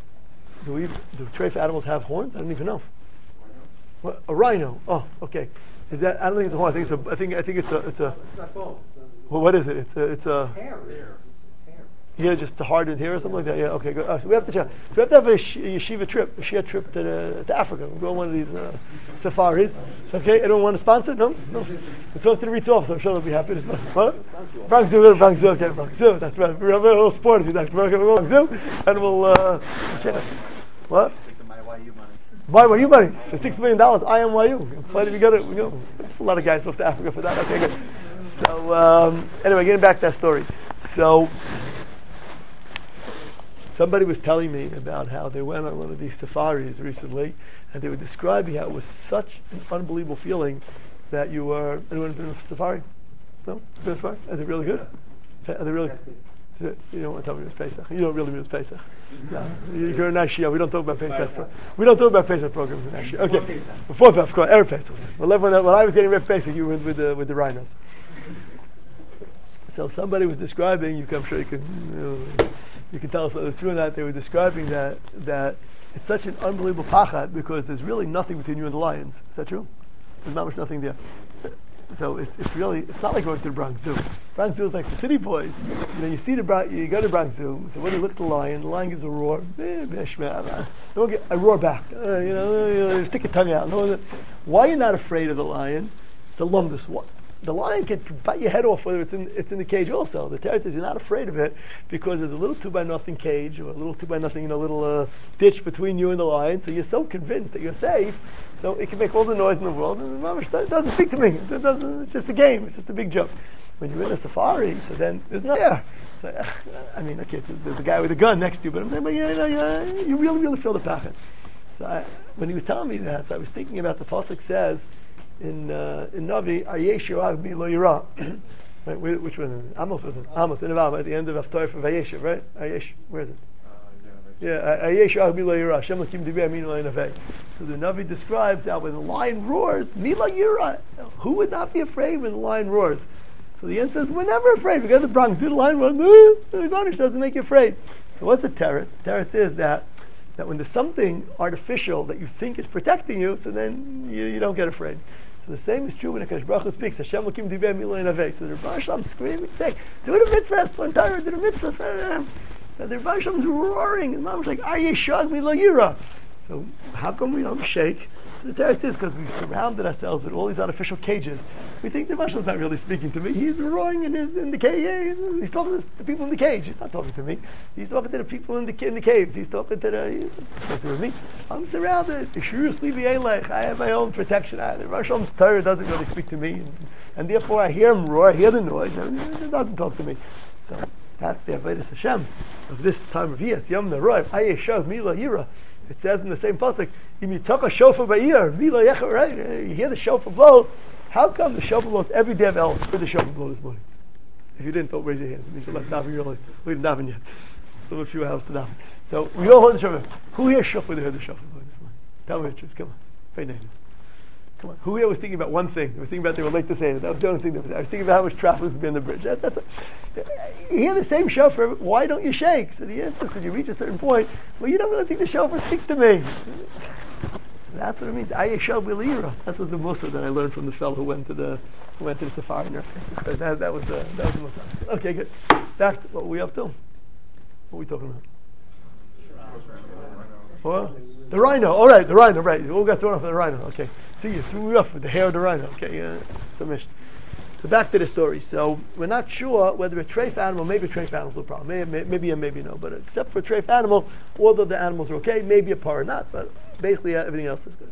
Do we, do treifa animals have horns? I don't even know. What, a rhino? Oh, okay. Is that, I don't think it's a horn, I think it's a, I think, I think it's a, it's a, it's not bone. Well, what is it? It's a, it's a, hair. Hair. Yeah, just to harden here or something like that. Yeah, okay, good. Oh, so we have to check. So we have to have a yeshiva trip, a shia trip to the, to Africa. We'll go on one of these uh, safaris. Okay, anyone want to sponsor? No, no. We'll talk to the Ritz officer. I'm sure they'll be happy to sponsor. What? Frank Zoo, Frank Zoo, okay, Frank Zoo. That's right. We're a little sport if you like. We'll go Frank Zoo, and we'll uh, check. What? Take the my Y U money. My Y U money for six million dollars. I am Y U. Plenty we got it. We go. A lot of guys go to Africa for that. Okay, good. So um, anyway, getting back to that story. So. Somebody was telling me about how they went on one of these safaris recently, and they were describing how it was such an unbelievable feeling that you were, anyone been to safari? No? Been to safari? Is it really good? Are they really? You don't want to tell me it was Pesach. You don't really mean it was Pesach. No, you're a nice Shia. We don't talk about Pesach. Pro- we don't talk about Pesach programs in Shia. Okay, before Pesach, of course, Erev Pesach. Well, when, when I was getting Erev Pesach, you were with the with the rhinos. So somebody was describing. You can, I'm sure you can. You know, you can tell us whether it's true or not. They were describing that that it's such an unbelievable pachat because there's really nothing between you and the lions. Is that true? There's not much nothing there. So it's, it's really, it's not like going to the Bronx Zoo. Bronx Zoo is like the city boys. You know, you see the Bronx, you go to Bronx Zoo, so when you look at the lion, the lion gives a roar, eh, no one get, I roar back, uh, you know, you know, stick your tongue out. No one, why are you not afraid of the lion? It's a lumbus. What? The lion can bite your head off whether it's in it's in the cage also. The Torah says you're not afraid of it because there's a little two by nothing cage or a little two by nothing, you know, little uh, ditch between you and the lion. So you're so convinced that you're safe, so it can make all the noise in the world. And it doesn't speak to me. It doesn't. It's just a game. It's just a big joke. When you're in a safari, so then there's no there. So, I mean, okay, there's a guy with a gun next to you, but I'm saying, but yeah, you, know, you really, really feel the pachet. So I, when he was telling me that, so I was thinking about the pasuk says. In uh, in Navi, Ayesh Yoav Mi Lo Yira. Right, which one? Is it? Amos was it? Amos in Avam at the end of Haftarah for Vayesh, right? Ayesh, where is it? Yeah, Ayesh Yoav Mi Lo Yira. Hashem Lakim Divrei Amin Lo Yinavei. So the Navi describes how when the lion roars, Mi Lo Yira. Who would not be afraid when the lion roars? So the answer is, we're never afraid. We go to the Bronx, see the lion roar, the garnish doesn't make you afraid. So what's the teretz? The teretz is that that when there's something artificial that you think is protecting you, so then you, you don't get afraid. So the same is true when Hakadosh Baruch Hu speaks. Hashem Lakim Divrei Amin Lo Yinavei. So the Rebbe Shalom screaming, saying, "Do the mitzvah, the entire do the mitzvah." So the Rebbe Shalom is roaring, and Mom was like, "Aryeh Shag Mi Lo Yira." So how come we don't shake? So the teretz is because we've surrounded ourselves with all these artificial cages. We think the Rebbe Shalom's not really speaking to me. He's roaring in his in the cage. He's talking to the people in the cage. He's not talking to me. He's talking to the people in the in the caves. He's talking to the. He's talking to me. I'm surrounded. I have my own protection. The Rebbe Shalom's Torah doesn't really speak to me, and, and therefore I hear him roar. I hear the noise. And it doesn't talk to me. So that's the Avodas Hashem of this time of year. It's Yom Narov. Aryeh Shag Mi Lo Yira. It says in the same pasuk, "Im yitaka shofar ba'ir, mi lo yecha." Right? You hear the shofar blow. How come the shofar blows every day of El? Where the shofar blow this morning? If you didn't, don't raise your hand. It means you're left davening early. We didn't daven yet. Still a few hours to daven. So we all heard the shofar. Who here shofar? They heard the shofar blow this morning. Tell me the truth. Come on. Pay name. Come on. Who here was thinking about one thing? They were thinking about they were late to say it. That was the only thing. That was, I was thinking about how much traffic was being on the bridge. That, that's a, you hear the same shofar. Why don't you shake? So the answer is because you reach a certain point. Well, you don't really think the shofar speaks to me. That's what it means. Aryeh Shag Mi Lo Yira. That was the mussar that I learned from the fellow who went to the who went to the safari. That, that, that was the that was the mussar. Okay, good. Back to what were we up to? What are we talking about? What? The rhino. All right, the rhino. Right. We all got thrown off of the rhino. Okay. See, you threw me off with the hair of the rhino. Okay. Uh, it's a mission. So back to the story. So we're not sure whether a treif animal, maybe a treif animal is a problem. Maybe, maybe and maybe no. But except for a treif animal, all of the animals are okay. Maybe a par or not. But basically uh, everything else is good.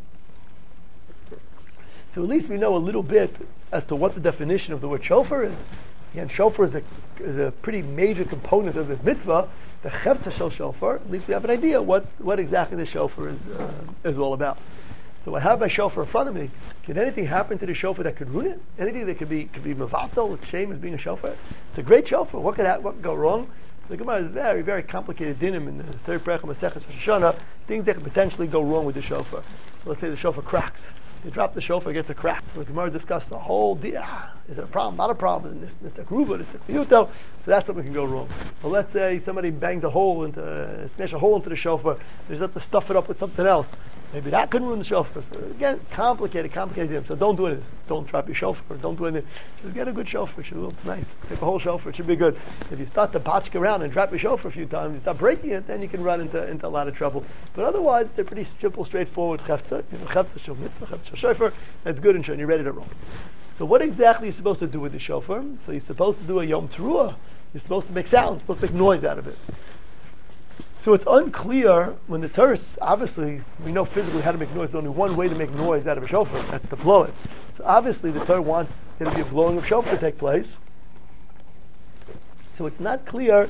So at least we know a little bit as to what the definition of the word shofar is. Again, shofar is a, is a pretty major component of this mitzvah. The chevta shel shofar. At least we have an idea what, what exactly the shofar is uh, is all about. So I have my shofar in front of me. Can anything happen to the shofar that could ruin it? Anything that could be could be mevatel, shame as being a shofar? It's a great shofar. What could ha- what could go wrong? So the Gemara is very, very complicated dinim in the third parak of Maseches Rosh Hashanah, things that could potentially go wrong with the shofar. So let's say the shofar cracks. You drop the shofar, it gets a crack. So the Gemara discussed the whole deal. Ah, is it a problem? Not a problem. This this akruba, this akfiyuto. So that's something can go wrong. But let's say somebody bangs a hole into, uh, smash a hole into the shofar. They just have to stuff it up with something else. Maybe that could ruin the shofar. So again, complicated, complicated. So don't do it. Don't drop your shofar. Don't do anything. Just get a good shofar. It should look nice. Take a whole shofar. It should be good. If you start to botch around and drop your shofar a few times, you start breaking it, then you can run into, into a lot of trouble. But otherwise, it's a pretty simple, straightforward chefza. You know, chefza shel mitzvah, chefza shel shofar. That's good and sure, and you're ready to roll. So what exactly are you supposed to do with the shofar? So you're supposed to do a yom teruah. You're supposed to make sound. You're supposed to make noise out of it. So it's unclear when the Torah, obviously, we know physically how to make noise. There's only one way to make noise out of a shofar. That's to blow it. So obviously the Torah wants there to be a blowing of shofar to take place. So it's not clear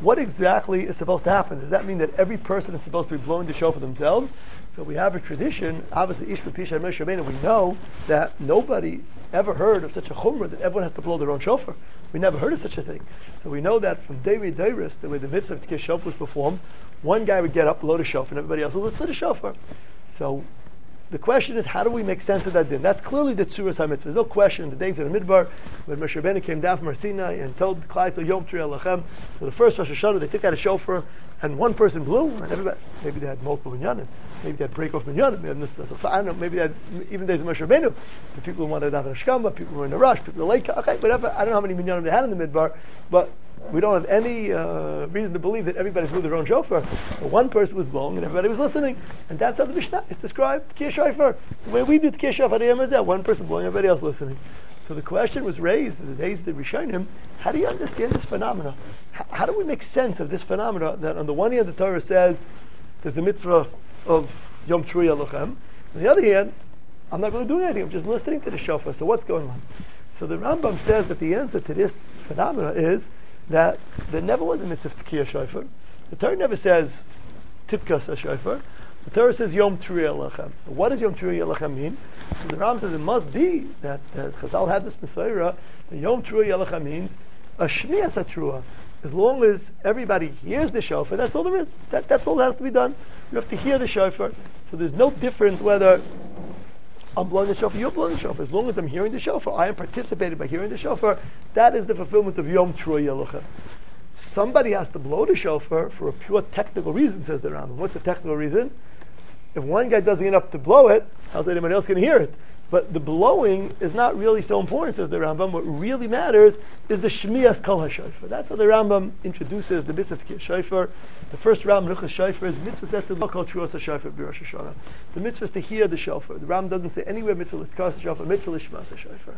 what exactly is supposed to happen? Does that mean that every person is supposed to be blowing the shofar themselves? So we have a tradition, obviously, Ish B'Pisha and Moshe Rabbeinu, we know that nobody ever heard of such a chumrah that everyone has to blow their own shofar. We never heard of such a thing. So we know that from Deiri Deiris, the way the mitzvah of Tkei Shofar was performed, one guy would get up, blow the shofar, and everybody else would listen to the shofar. So the question is, how do we make sense of that din? That's clearly the Tzuras HaMitzvah. There's no question in the days of the Midbar, when Moshe Rabbeinu came down from Har Sinai and told Klal Yisrael Yom Triyah Lachem. So the first Rosh Hashanah, they took out a shofar, and one person blew, and everybody, maybe they had multiple minyanim, maybe they had break off minyanim, I don't know, maybe they had, even days of Moshe Rabbeinu, the people who wanted to have a shkama, people who were in a rush, people who were late, okay, whatever, I don't know how many minyanim they had in the Midbar, but we don't have any uh, reason to believe that everybody blew their own shofar. But one person was blowing and everybody was listening. And that's how the Mishnah is described, Tkei Shofar. The way we do Tkei Shofar is that one person blowing, everybody else listening. So the question was raised in the days of the Rishonim, how do you understand this phenomena? How, how do we make sense of this phenomena that on the one hand the Torah says there's a mitzvah of Yom Triyah Lochem. On the other hand, I'm not going to do anything, I'm just listening to the shofar. So what's going on? So the Rambam says that the answer to this phenomena is that there never was a mitzvah of Tkei Shofar. The Torah never says Titkas HaShofar. The Torah says Yom Triyah Lachem. So what does Yom Triyah Lachem mean? So the Rambam says it must be that, that Chazal had this Messiah, that Yom Triyah Lachem means a Shmias HaTruah. As long as everybody hears the shofar, that's all there is. That, that's all that has to be done. You have to hear the shofar. So there's no difference whether I'm blowing the shofar, you're blowing the shofar. As long as I'm hearing the shofar, I am participating by hearing the shofar. That is the fulfillment of Yom Triyah Lachem. Somebody has to blow the shofar for a pure technical reason, says the Rambam. What's the technical reason? If one guy doesn't get up to blow it, how's anybody else going to hear it? But the blowing is not really so important, says the Rambam. What really matters is the Shmiyas Kol HaShofar. That's how the Rambam introduces the mitzvah of shofar. The first Rambam, Ruchas Shofar, is mitzvah says to Kol Truas HaShofar b'Rosh Hashanah. The mitzvah is to hear the shofar. The Rambam doesn't say anywhere mitzvah l'tkas HaShofar, mitzvah l'shmas HaShofar.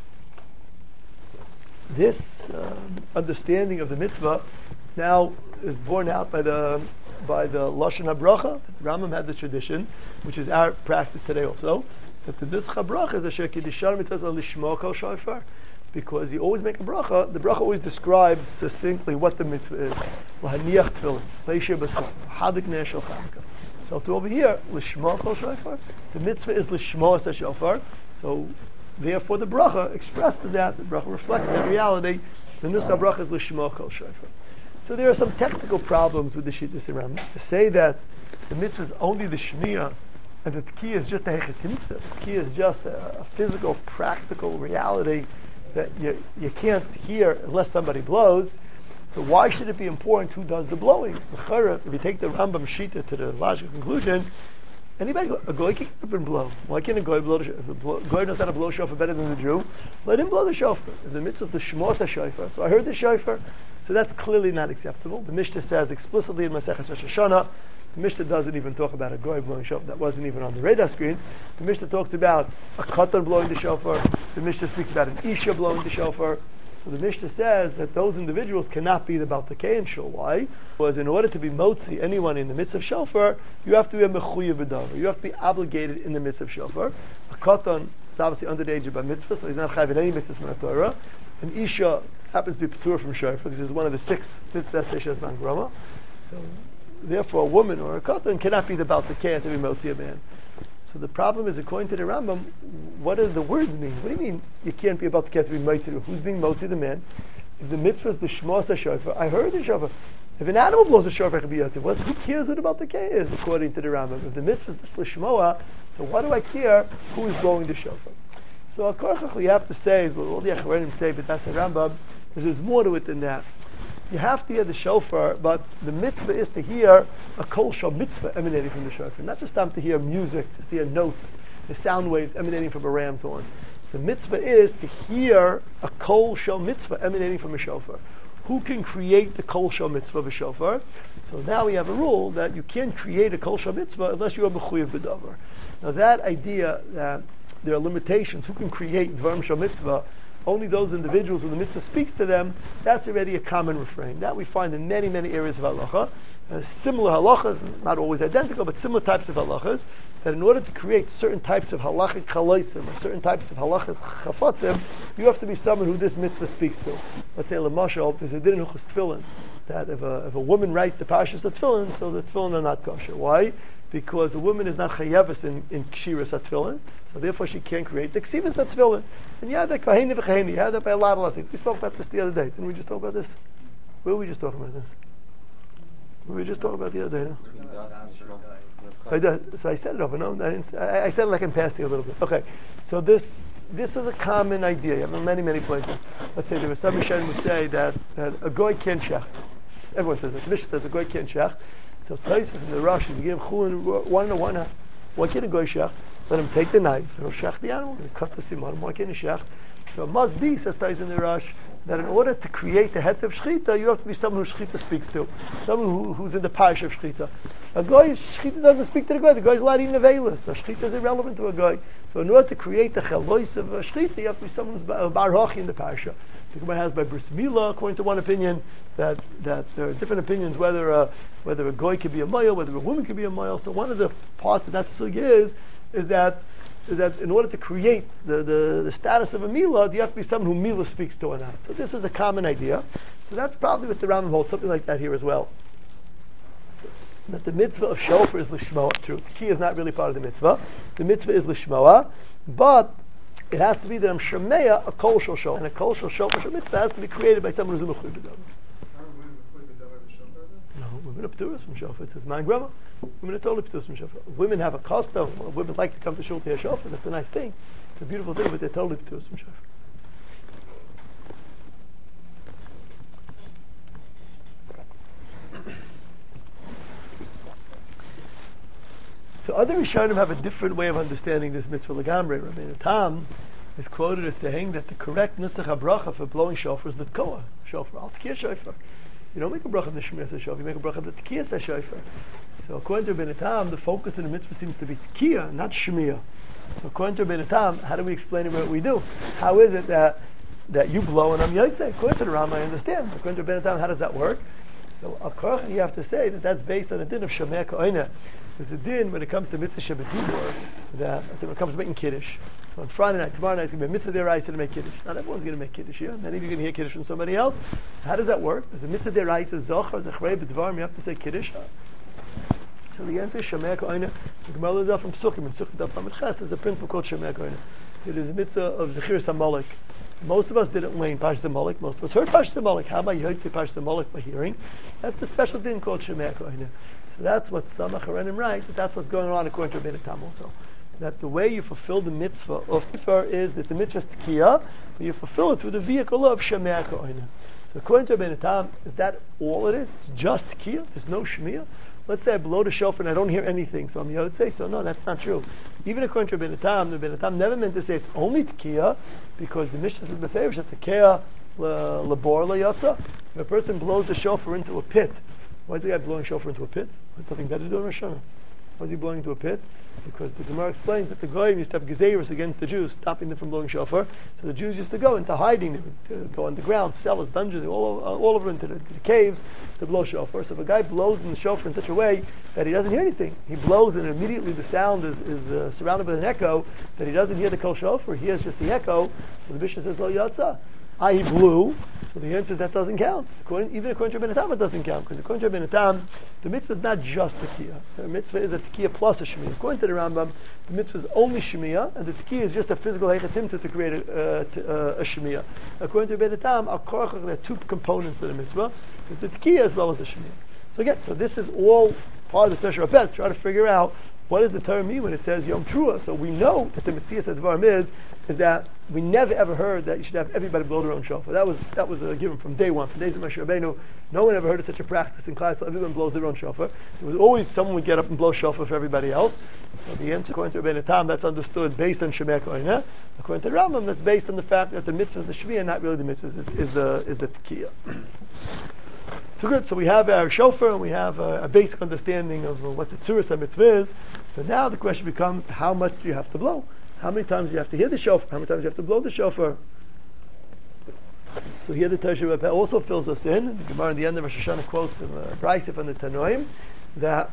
This um, understanding of the mitzvah now is borne out by the by the Lashon HaBracha. The Rambam had this tradition, which is our practice today also, that the Nusach HaBracha is Asher Kiddushan Mitzvah Lishmo Kol Shofar, because you always make a bracha. The bracha always describes succinctly what the mitzvah is. Lahaniach tefillin, leishir b'sach, hadik neh shel Chanukah. So to over here, Lishmo Kol Shofar, the mitzvah is Lishmo as Shofar. So therefore the bracha expressed that, the bracha reflects that reality. The Nusach HaBracha is Lishmo Kol Shofar. So there are some technical problems with the Shittus Rambam. To say that the mitzvah is only the Shmiyah, and the Tkiyah is just a Hechetimtza. The Tkiyah is just a, a physical, practical reality that you, you can't hear unless somebody blows. So why should it be important who does the blowing? If you take the Rambam Shita to the logical conclusion, anybody, a goy can get up and blow. Why can't a goy blow the shofar? If a blow, goy knows how to blow shofar better than the Jew, let him blow the shofar. If the mitzvah is the Shmos HaShofar, so I heard the shofar, so that's clearly not acceptable. The Mishnah says explicitly in Maseches Rosh Hashanah, the Mishnah doesn't even talk about a goy blowing shofar. That wasn't even on the radar screen. The Mishnah talks about a katan blowing the shofar. The Mishnah speaks about an isha blowing the shofar. So the Mishnah says that those individuals cannot be the Baltakei and Shul. Why? Because in order to be motzi anyone in the midst of shofar, you have to be a mechuyev b'davar. You have to be obligated in the midst of shofar. A katan is obviously under the age of bar mitzvah, so he's not chayav in any mitzvah from the Torah. An isha happens to be patur from shofar because it's one of the six mitzvahs Seishas Man Grama. So therefore, a woman or a katan cannot be the Baltakei to be motzi a man. So the problem is, according to the Rambam, what do the words mean? What do you mean you can't be about to get to be motzi? Who's being motzi the man? If the mitzvah is the shmos HaShofar, I heard the shofar. If an animal blows a shofar, it can be yotzi. What? Who cares what about the K is? According to the Rambam, if the mitzvah is the lishmoa, so why do I care who is blowing the shofar? So al korchach, you have to say is what all the Acharonim say, but that's the Rambam. Is there's more to it than that. You have to hear the shofar, but the mitzvah is to hear a kol shal mitzvah emanating from the shofar. Not just time to hear music, just to hear notes, the sound waves emanating from a ram's horn. The mitzvah is to hear a kol shal mitzvah emanating from a shofar. Who can create the kol shal mitzvah of a shofar? So now we have a rule that you can't create a kol shal mitzvah unless you are mechuyev b'davar. Now that idea that there are limitations, who can create dvarim shal mitzvah? Only those individuals who the mitzvah speaks to them, that's already a common refrain. That we find in many, many areas of halacha. uh, similar halachas, not always identical, but similar types of halachas, that in order to create certain types of halachic chaloisim, or certain types of halachas chafatzim, you have to be someone who this mitzvah speaks to. Let's say, l'mashal, there's a din in Huchas Tefillin, that if a, if a woman writes the parashas of Tefillin, so the Tefillin are not kosher. Why? Because a woman is not chayavis in, in kshiras atfillin, so therefore she can't create the ksivas atfillin. And you had that kaheni v'chaheni, you had that by a lot, a lot of things. We spoke about this the other day. Didn't we just talk about this? Where were we just talking about this? Where were we just talking about the other day? No? So I, did, so I said it over. No, I, didn't, I, I said it like in passing a little bit. Okay, so this this is a common idea. You have in many many places. Let's say there was some Rishonim who say that, that a goy can't shech. Everyone says it. The Mishnah says a goy can't shech. So Tosfos in the Rashi, you give chulin one to one. Why can't a goy shech? Let him take the knife. He'll shech the animal. He'll cut the simon. Why can't he shech? So it must be, says Tosfos in the Rashi, that in order to create the het of shchita, you have to be someone who shchita speaks to, someone who, who's in the parish of shchita. A guy, shchita doesn't speak to the guy. The guy's allowed to eat nevelas, so shchita is irrelevant to a guy. So in order to create the chalois of a shchita, you have to be someone who's bar hochi in the parsha. The Gemara has by bris milah, according to one opinion, that that there are different opinions whether a, whether a guy could be a male, whether a woman could be a male. So one of the parts of that sugya is is that. is that in order to create the, the, the status of a milah, you have to be someone who milah speaks to or not. So this is a common idea. So that's probably what the Rambam holds, something like that here as well. That the mitzvah of shofar is lishmoa. True, the key is not really part of the mitzvah. The mitzvah is lishmoa, but it has to be that I'm shemeya a kol shel shofar, and a kol shel shofar mitzvah has to be created by someone who's a mechuy b'davar. No, women are p'turas from shofar. It says man grandma. Women are totally p'turas from shofar. Women have a custom. Well, women like to come to shul to hear shofar. That's a nice thing. It's a beautiful thing, but they're totally p'turas from shofar. So other Rishonim have a different way of understanding this mitzvah legamrei. Rabbeinu Tam is quoted as saying that the correct nusach habracha for blowing shofar is the tkoa shofar, al tkiyah shofar. You don't make a bracha of the shmiyas shofar, you make a bracha of the tkiyah shofar. So according to Rabbeinu Tam, the focus in the mitzvah seems to be tkiyah, not shmiyah. So according to Rabbeinu Tam, how do we explain what we do? How is it that that you blow and I'm yotzei? According to the Rambam, I understand. According to Rabbeinu Tam, how does that work? So of course you have to say that that's based on a din of shomea ka'oineh. There's a din when it comes to mitzvah shabbatibor that when it comes to making kiddush. So on Friday night, tomorrow night, it's going to be a mitzvah deraisa to make kiddush. Not everyone's going to make kiddush here. Many of you are going to hear kiddush from somebody else. How does that work? There's a mitzvah deraisa zochar zechrei b'dvarim. You have to say kiddush. So the answer is shomea ka'oineh. The Gemara learns out from Psukim, and Psukim Daf Lamed Ches is a principle called shomea ka'oineh. It is a mitzvah of zechiras hamalek. Most of us didn't learn Parshas Hamalek. Most of us heard Parshas Hamalek. How about you heard say Parshas Hamalek by hearing? That's the special din called shomea ka'oineh. So that's what Samach Harenim writes, that that's what's going on according to Rabbeinu Tam also. That the way you fulfill the mitzvah of Tifar is that the mitzvah is Tkiyah, but you fulfill it through the vehicle of Shemea Ka'oineh. So according to Rabbeinu Tam, is that all it is? It's just Tkiyah? There's no Shemiyah? Let's say I blow the shofar and I don't hear anything, so I'm Yotzei. So no, that's not true. Even according to Rabbeinu Tam, the Rabbeinu Tam never meant to say it's only Tkiyah, because the Mishnah says Beferish that Tkiyah Labor LaYotza. If a person blows the shofar into a pit, why is the guy blowing shofar into a pit? There's nothing better to do in Rosh Hashanah. Why is he blowing into a pit? Because the Gemara explains that the Goyim used to have gezeiros against the Jews, stopping them from blowing shofar. So the Jews used to go into hiding. They would uh, go underground, cellars, dungeons, all, uh, all over into the, to the caves to blow shofar. So if a guy blows in the shofar in such a way that he doesn't hear anything, he blows and immediately the sound is, is uh, surrounded by an echo, that he doesn't hear the kol shofar, he hears just the echo. So the bishop says, lo yatsa. I blew, so the answer is that doesn't count. According, even according to Rabbeinu Tam, it doesn't count, because according to Rabbeinu Tam, the mitzvah is not just Tekiyah. The mitzvah is a Tekiyah plus a Shemiyah. According to the Rambam, the mitzvah is only Shemiyah, and the Tekiyah is just a physical hechatimta to create a, uh, t- uh, a Shemiyah. According to Rabbeinu Tam, al korach, there are two components to the mitzvah. It's the Tekiyah as well as the Shemiyah. So again, so this is all part of the Tosha Rabet, try to figure out what does the Torah mean when it says Yom Trua. So we know that the Metzias Advarim is, is that we never ever heard that you should have everybody blow their own shofar. That was that was a given from day one, from days of Moshe Rabbeinu. No one ever heard of such a practice in class. So everyone blows their own shofar. There was always someone would get up and blow shofar for everybody else. So the answer, according to Rabbeinu Tam, that's understood based on Shemea Ka'oineh. According to Rambam, that's based on the fact that the mitzvah is the Shemiyah, not really the mitzvah, is, is the is the Tekiyah. So good. So we have our shofar, and we have a, a basic understanding of uh, what the tzuras mitzvah is. So now the question becomes, how much do you have to blow? How many times do you have to hear the shofar? How many times do you have to blow the shofar? So here the Tosha Rebbe also fills us in. The Gemara in the end of Rosh Hashanah quotes in the Brisa from the Tanoim that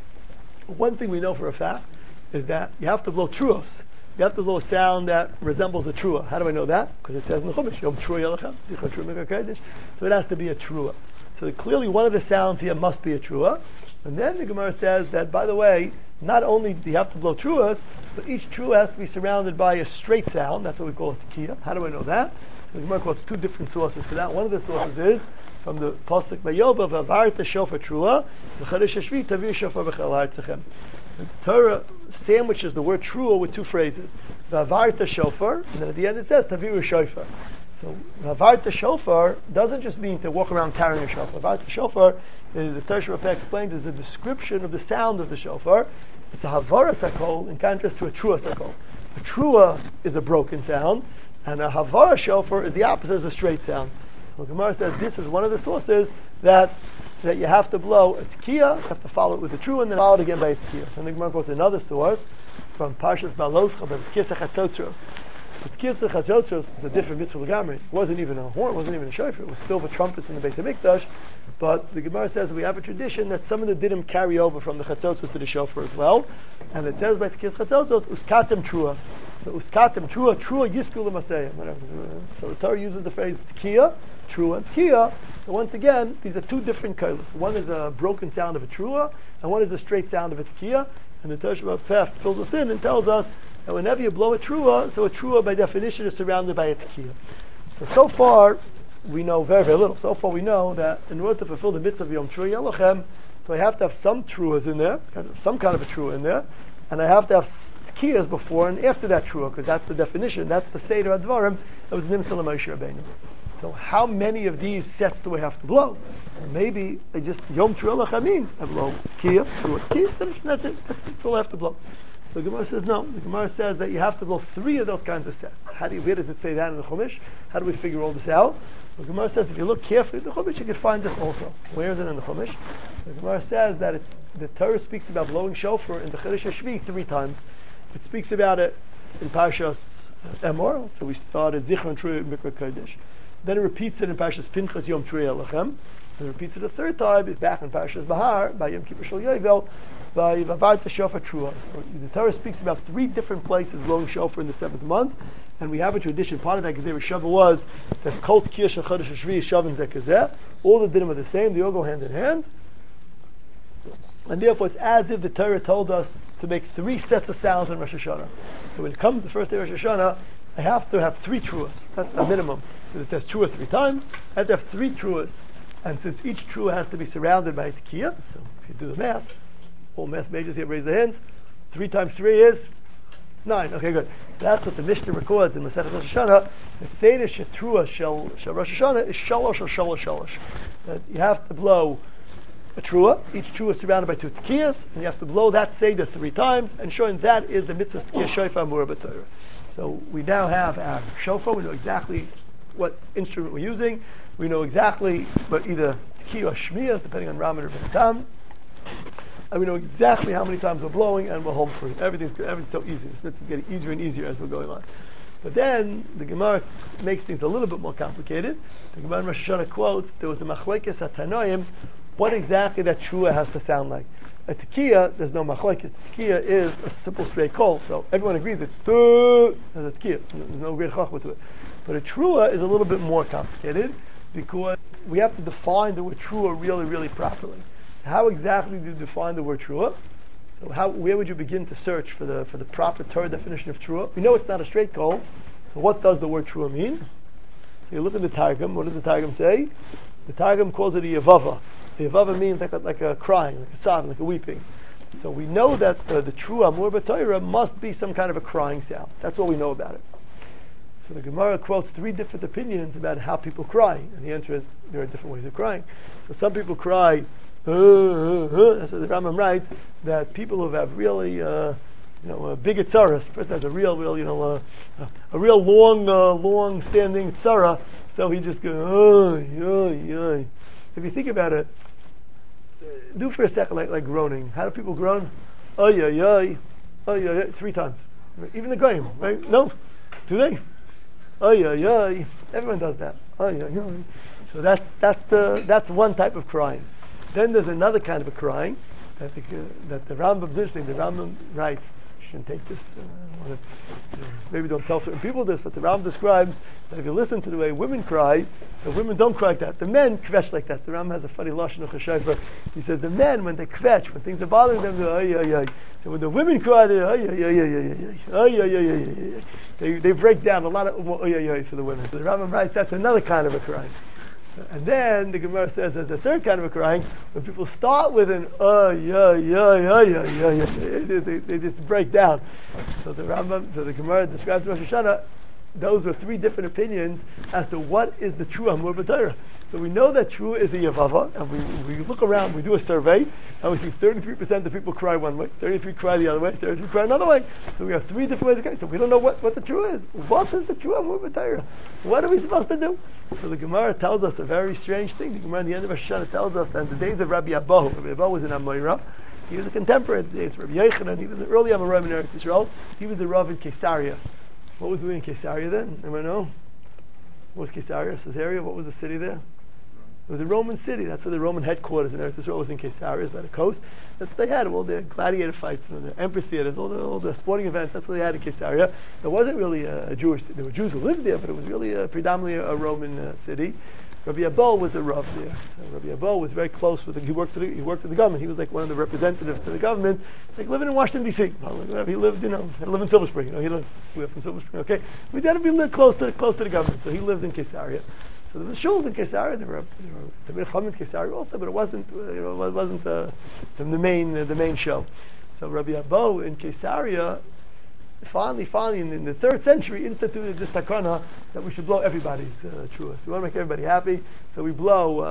one thing we know for a fact is that you have to blow truos. You have to blow a sound that resembles a trua. How do I know that? Because it says in the Chumash, Yom Trua Yelachem, Zichron Trua Mikra Kodesh. So it has to be a trua. So clearly one of the sounds here must be a trua. And then the Gemara says that, by the way, not only do you have to blow truas, but each trua has to be surrounded by a straight sound. That's what we call a tekiah. How do I know that? So the Gemara quotes two different sources for that. One of the sources is from the Pasuk Vayova V'avarta Shofar Trua V'chadesh Hashvi Tavir Shofar B'chal Ha'artzachem. The Torah sandwiches the word trua with two phrases. V'avarta Shofar, and then at the end it says Tavir Shofar. So V'avarta Shofar doesn't just mean to walk around carrying a shofar. V'avarta Shofar, the Tosha Rebbe explains, is a description of the sound of the shofar. It's a havara sakol in contrast to a trua sakol. A trua is a broken sound, and a havara shofar is the opposite, is a straight sound. So Gemara says this is one of the sources that that you have to blow a tekiah, you have to follow it with a trua, and then follow it again by a tekiah. And the Gemara quotes another source from Parshas Baloscha, the Kisach Hatzotzros. The Kisach Hatzotzros is a different mitzvah l'gamri. It wasn't even a horn, it wasn't even a shofar, it was silver trumpets in the Beis HaMikdash. But the Gemara says we have a tradition that some of the dinim carry over from the Chatzotzos to the shofar as well. And it says by the Kisach Hatzotzros, Uskatem Trua. So Uskatem Trua, Trua Yisku L'Maseyah. So the Torah uses the phrase tekiah, trua, and tekiah. So once again, these are two different kolos. One is a broken sound of a trua, and one is a straight sound of a tekiah. And the Tosha Rebbe fills us in and tells us that whenever you blow a trua, so a trua by definition is surrounded by a tekiah. So, so far, we know very, very little. So far we know that in order to fulfill the mitzvah of Yom Trua Yelachem, so I have to have some truas in there, some kind of a trua in there, and I have to have tekiyahs before and after that trua, because that's the definition, that's the Seder Advarim that was Nimsa L'Moshe Rabbeinu. So how many of these sets do I have to blow? Maybe I just, Yom Trua Yelachem means I blow tekiyah, trua, tekiyah, finish, and that's it. That's, that's all I have to blow. So the Gemara says no. The Gemara says that you have to blow three of those kinds of sets. How do you, where does it say that in the Chumash? How do we figure all this out? The Gemara says if you look carefully in the Chumash, you can find this also. Where is it in the Chumash? The Gemara says that it's, the Torah speaks about blowing shofar in the Chodesh Hashvi three times. It speaks about it in Parshas Emor, so we started Zichron Trua Mikra Kodesh. Then it repeats it in Parshas Pinchas Yom Trua Yelachem. And it repeats it a third time. It's back in Parshas Bahar by Yom Kippur Shel Yovel by Vavarta Shofar Trua. So the Torah speaks about three different places blowing shofar in the seventh month, and we have a tradition. Part of that Gezerah Shava was that Kol Tkiyah Shel Chodesh Hashvi is Shavin Zekazeh. All the dinim are the same; they all go hand in hand, and therefore it's as if the Torah told us to make three sets of sounds in Rosh Hashanah. So when it comes to the first day of Rosh Hashanah, I have to have three truas. That's the minimum. So it says trua three times. I have to have three truas, and since each trua has to be surrounded by a tekiah, so if you do the math. All math majors here raise their hands. Three times three is nine. Okay, good. So that's what the Mishnah records in Masechet Rosh Hashanah. That Seder Shetrua Shel Shel Rosh Hashanah is Shalosh or Shalosh Shalosh. That you have to blow a trua. Each trua is surrounded by two tekiyas, and you have to blow that Seder three times, and showing that is the mitzvah tekiyah shofar mura b'Torah. So we now have our shofar. We know exactly what instrument we're using. We know exactly what either tekiyah or shmiyah, depending on Raman or Ben Tam. And we know exactly how many times we're blowing, and we're home free. Everything's everything's so easy. This is getting easier and easier as we're going on. But then the Gemara makes things a little bit more complicated. The Gemara in Rosh Hashanah quotes there was a machlekes atanoim. What exactly that trua has to sound like? A tekiah, there's no machlekes. Tekiah is a simple straight call, so everyone agrees it's tu as a tekiah. There's no great chachma to it. But a trua is a little bit more complicated because we have to define the word trua really, really properly. How exactly do you define the word trua? So how, where would you begin to search for the for the proper Torah definition of trua? We know it's not a straight call. So what does the word trua mean? So you look at the Targum. What does the Targum say? The Targum calls it a yavava. A yavava means like a, like a crying, like a sobbing, like a weeping. So we know that uh, the trua amur b'Torah must be some kind of a crying sound. That's what we know about it. So the Gemara quotes three different opinions about how people cry, and the answer is there are different ways of crying. So some people cry. Uh, uh, uh, that's what the Rambam writes, that people who have really, uh, you know, a big tzaras, the person has a real, real, you know, uh, a real long, uh, long-standing tzara, so he just goes, oy, oy, oy. If you think about it, do for a second like, like groaning. How do people groan? Oy, oy, oy, oy, oy, oy, three times. Even the goyim, right? No, do they? Oy, oy, oy. Everyone does that. Oy, oy, oy. So that's, that's, the, that's one type of crying. Then there's another kind of a crying that the, uh, that the Rambam is interesting. The Rambam writes, you shouldn't take this, uh, I wanna, uh, maybe don't tell certain people this, but the Rambam describes that if you listen to the way women cry, the women don't cry like that. The men kvetch like that. The Rambam has a funny lashon of Cheshayfer. He says the men, when they kvetch, when things are bothering them, they're ay, ay, ay. So when the women cry, they're ay, ay, ay, ay, ay, ay, ay, ay, ay, ay. They, they break down a lot of ay, ay, ay for the women. So the Rambam writes that's another kind of a crying. And then the Gemara says there's a third kind of a crying when people start with an uh yeah yeah yeah yeah yeah yeah they, they, they just break down. So the Rambam, so the Gemara describes Rosh Hashanah. Those are three different opinions as to what is the true Amur B'Torah. So we know that true is a Yavava, and we, we look around, we do a survey, and we see thirty-three percent of people cry one way, thirty-three cry the other way, thirty-three cry another way. So we have three different ways of crying. So we don't know what, what the true is. What is the true Amur B'Torah? What are we supposed to do? So the Gemara tells us a very strange thing. The Gemara at the end of Rosh Hashanah tells us that in the days of Rabbi Abahu, Rabbi Abahu was in Amoira. He was a contemporary of the days of Rabbi Yochanan. He was an early Amoraim in Eretz Yisrael. He was the Rav in Caesarea. What was doing in Caesarea then? Anyone know? What was Caesarea? Caesarea? What was the city there? It was a Roman city. That's where the Roman headquarters in Eretz Yisrael was in Caesarea, by the coast. That's what they had. All the gladiator fights, and the amphitheaters, all the, all the sporting events. That's what they had in Caesarea. There wasn't really a, a Jewish. There were Jews who lived there, but it was really a, predominantly a, a Roman uh, city. Rabbi Abol was a Rav there. So Rabbi Abol was very close with the, he worked for the, he worked for the government. He was like one of the representatives to the government. It's like living in Washington D C. Well, he lived, you know, he lived in Silver Spring. You know, he lived. We were from Silver Spring. Okay, we had to be close to close to the government. So he lived in Caesarea. So there was shuls in Caesarea. There were there were Chum in Caesarea also, but it wasn't uh, you know it wasn't uh, the main uh, the main show. So Rabbi Abol in Caesarea finally, finally, in, in the third century, instituted this takana that we should blow everybody's uh, truas. We want to make everybody happy, so we blow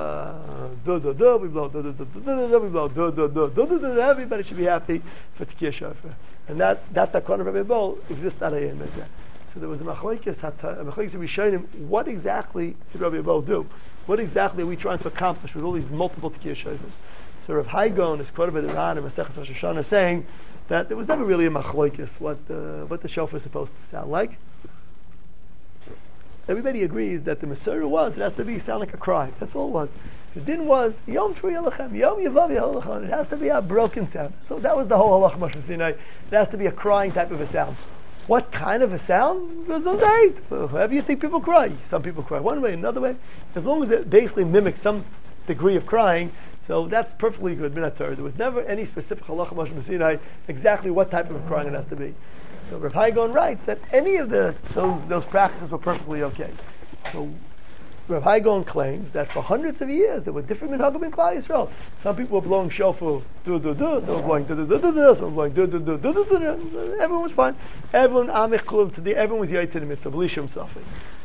do do do, we blow do do do do do, we blow do do do do do. Everybody should be happy for Tkiyah Shofar, and that that takana of Rabbi Abol exists at Ayim Mezeh. So there was a machlokes, a machlokes Rishonim. What exactly did Rabbi Abol do? What exactly are we trying to accomplish with all these multiple Tkiyah Shofars? So Rav Haigon is quoted by the Ran in Masechus Rosh Hashanah saying that there was never really a machlokes what uh, what the shofar is supposed to sound like. Everybody agrees that the Masorah was it has to be sound like a cry. That's all it was. The din was Yom Tru Yalachem, Yom Yavav Yalachem. It has to be a broken sound. So that was the whole halach Moshe Sinai. It has to be a crying type of a sound. What kind of a sound? However you think people cry. Some people cry one way, another way. As long as it basically mimics some degree of crying, so that's perfectly good. Minat Torah. There was never any specific halacha Moshe Sinai exactly what type of crying it has to be. So Rav Haigon writes that any of the those those practices were perfectly okay. So Rav Haigon claims that for hundreds of years there were different minhagim in Klal Yisrael. Some people were blowing shofar do do do, some were blowing do do do do do, some were blowing do do do do do do. Everyone was fine. Everyone amich kulav to the everyone was yaitz in the mitzvah, b'li shum safek.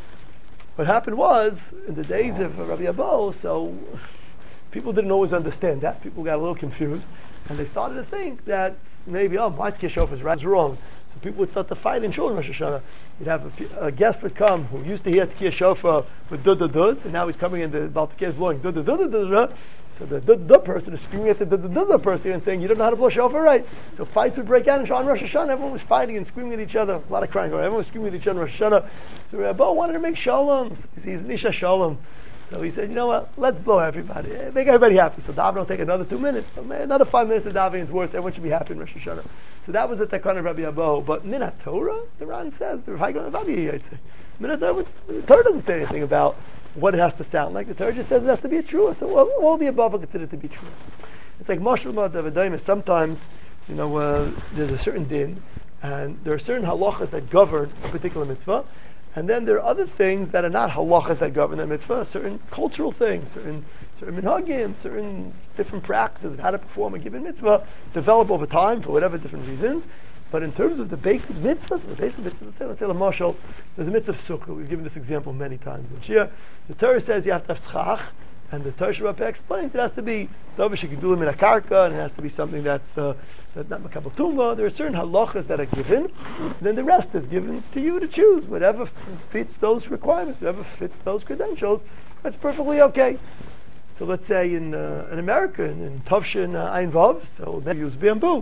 What happened was in the days of Rabbi Abol, so people didn't always understand that. People got a little confused, and they started to think that maybe oh my Tkiyah Shofar is right, it's wrong. So people would start to fight in Shul in Rosh Hashanah. You'd have a, a guest would come who used to hear Tkiyah Shofar with du du dus, and now he's coming in the Baal Tkiyah is blowing du du du du du du. So the du du person is screaming at the du du du du person and saying you don't know how to blow shofar right. So fights would break out in Rosh Hashanah. Everyone was fighting and screaming at each other. A lot of crying going. Everyone was screaming at each other in Rosh Hashanah. So Rabbi wanted to make shalom. He's Nisha Shalom. So he said, you know what, let's blow everybody. Make everybody happy. So davening will take another two minutes. So another five minutes of davening is worth it. Everyone should be happy in Rosh Hashanah. So that was the takana of Rabbi Abo. But Minat Torah, the Ran says, the Haigon Avabi Minat Torah, the Torah doesn't say anything about what it has to sound like. The Torah just says it has to be a truah. So all, all the above are considered to be truah. It's like Moshe Davidayim. Sometimes, you know, uh, there's a certain din, and there are certain halachas that govern a particular mitzvah. And then there are other things that are not halachas that govern the mitzvah, certain cultural things, certain certain minhagim, certain different practices of how to perform a given mitzvah develop over time for whatever different reasons. But in terms of the basic mitzvahs, the basic mitzvahs, let's say, let's say Lamashal, there's a mitzvah of sukkah. We've given this example many times in Shia. The Torah says you have to have schach, and the Torah Shabbat explains it has to be davar shegidulim min hakarka, and it has to be something that's uh, that's not makabel tumah. There are certain halachas that are given, and then the rest is given to you to choose. Whatever fits those requirements, whatever fits those credentials, that's perfectly okay. So let's say in uh, in America, in, in Tavshin uh, Ein Vav, so they use bamboo.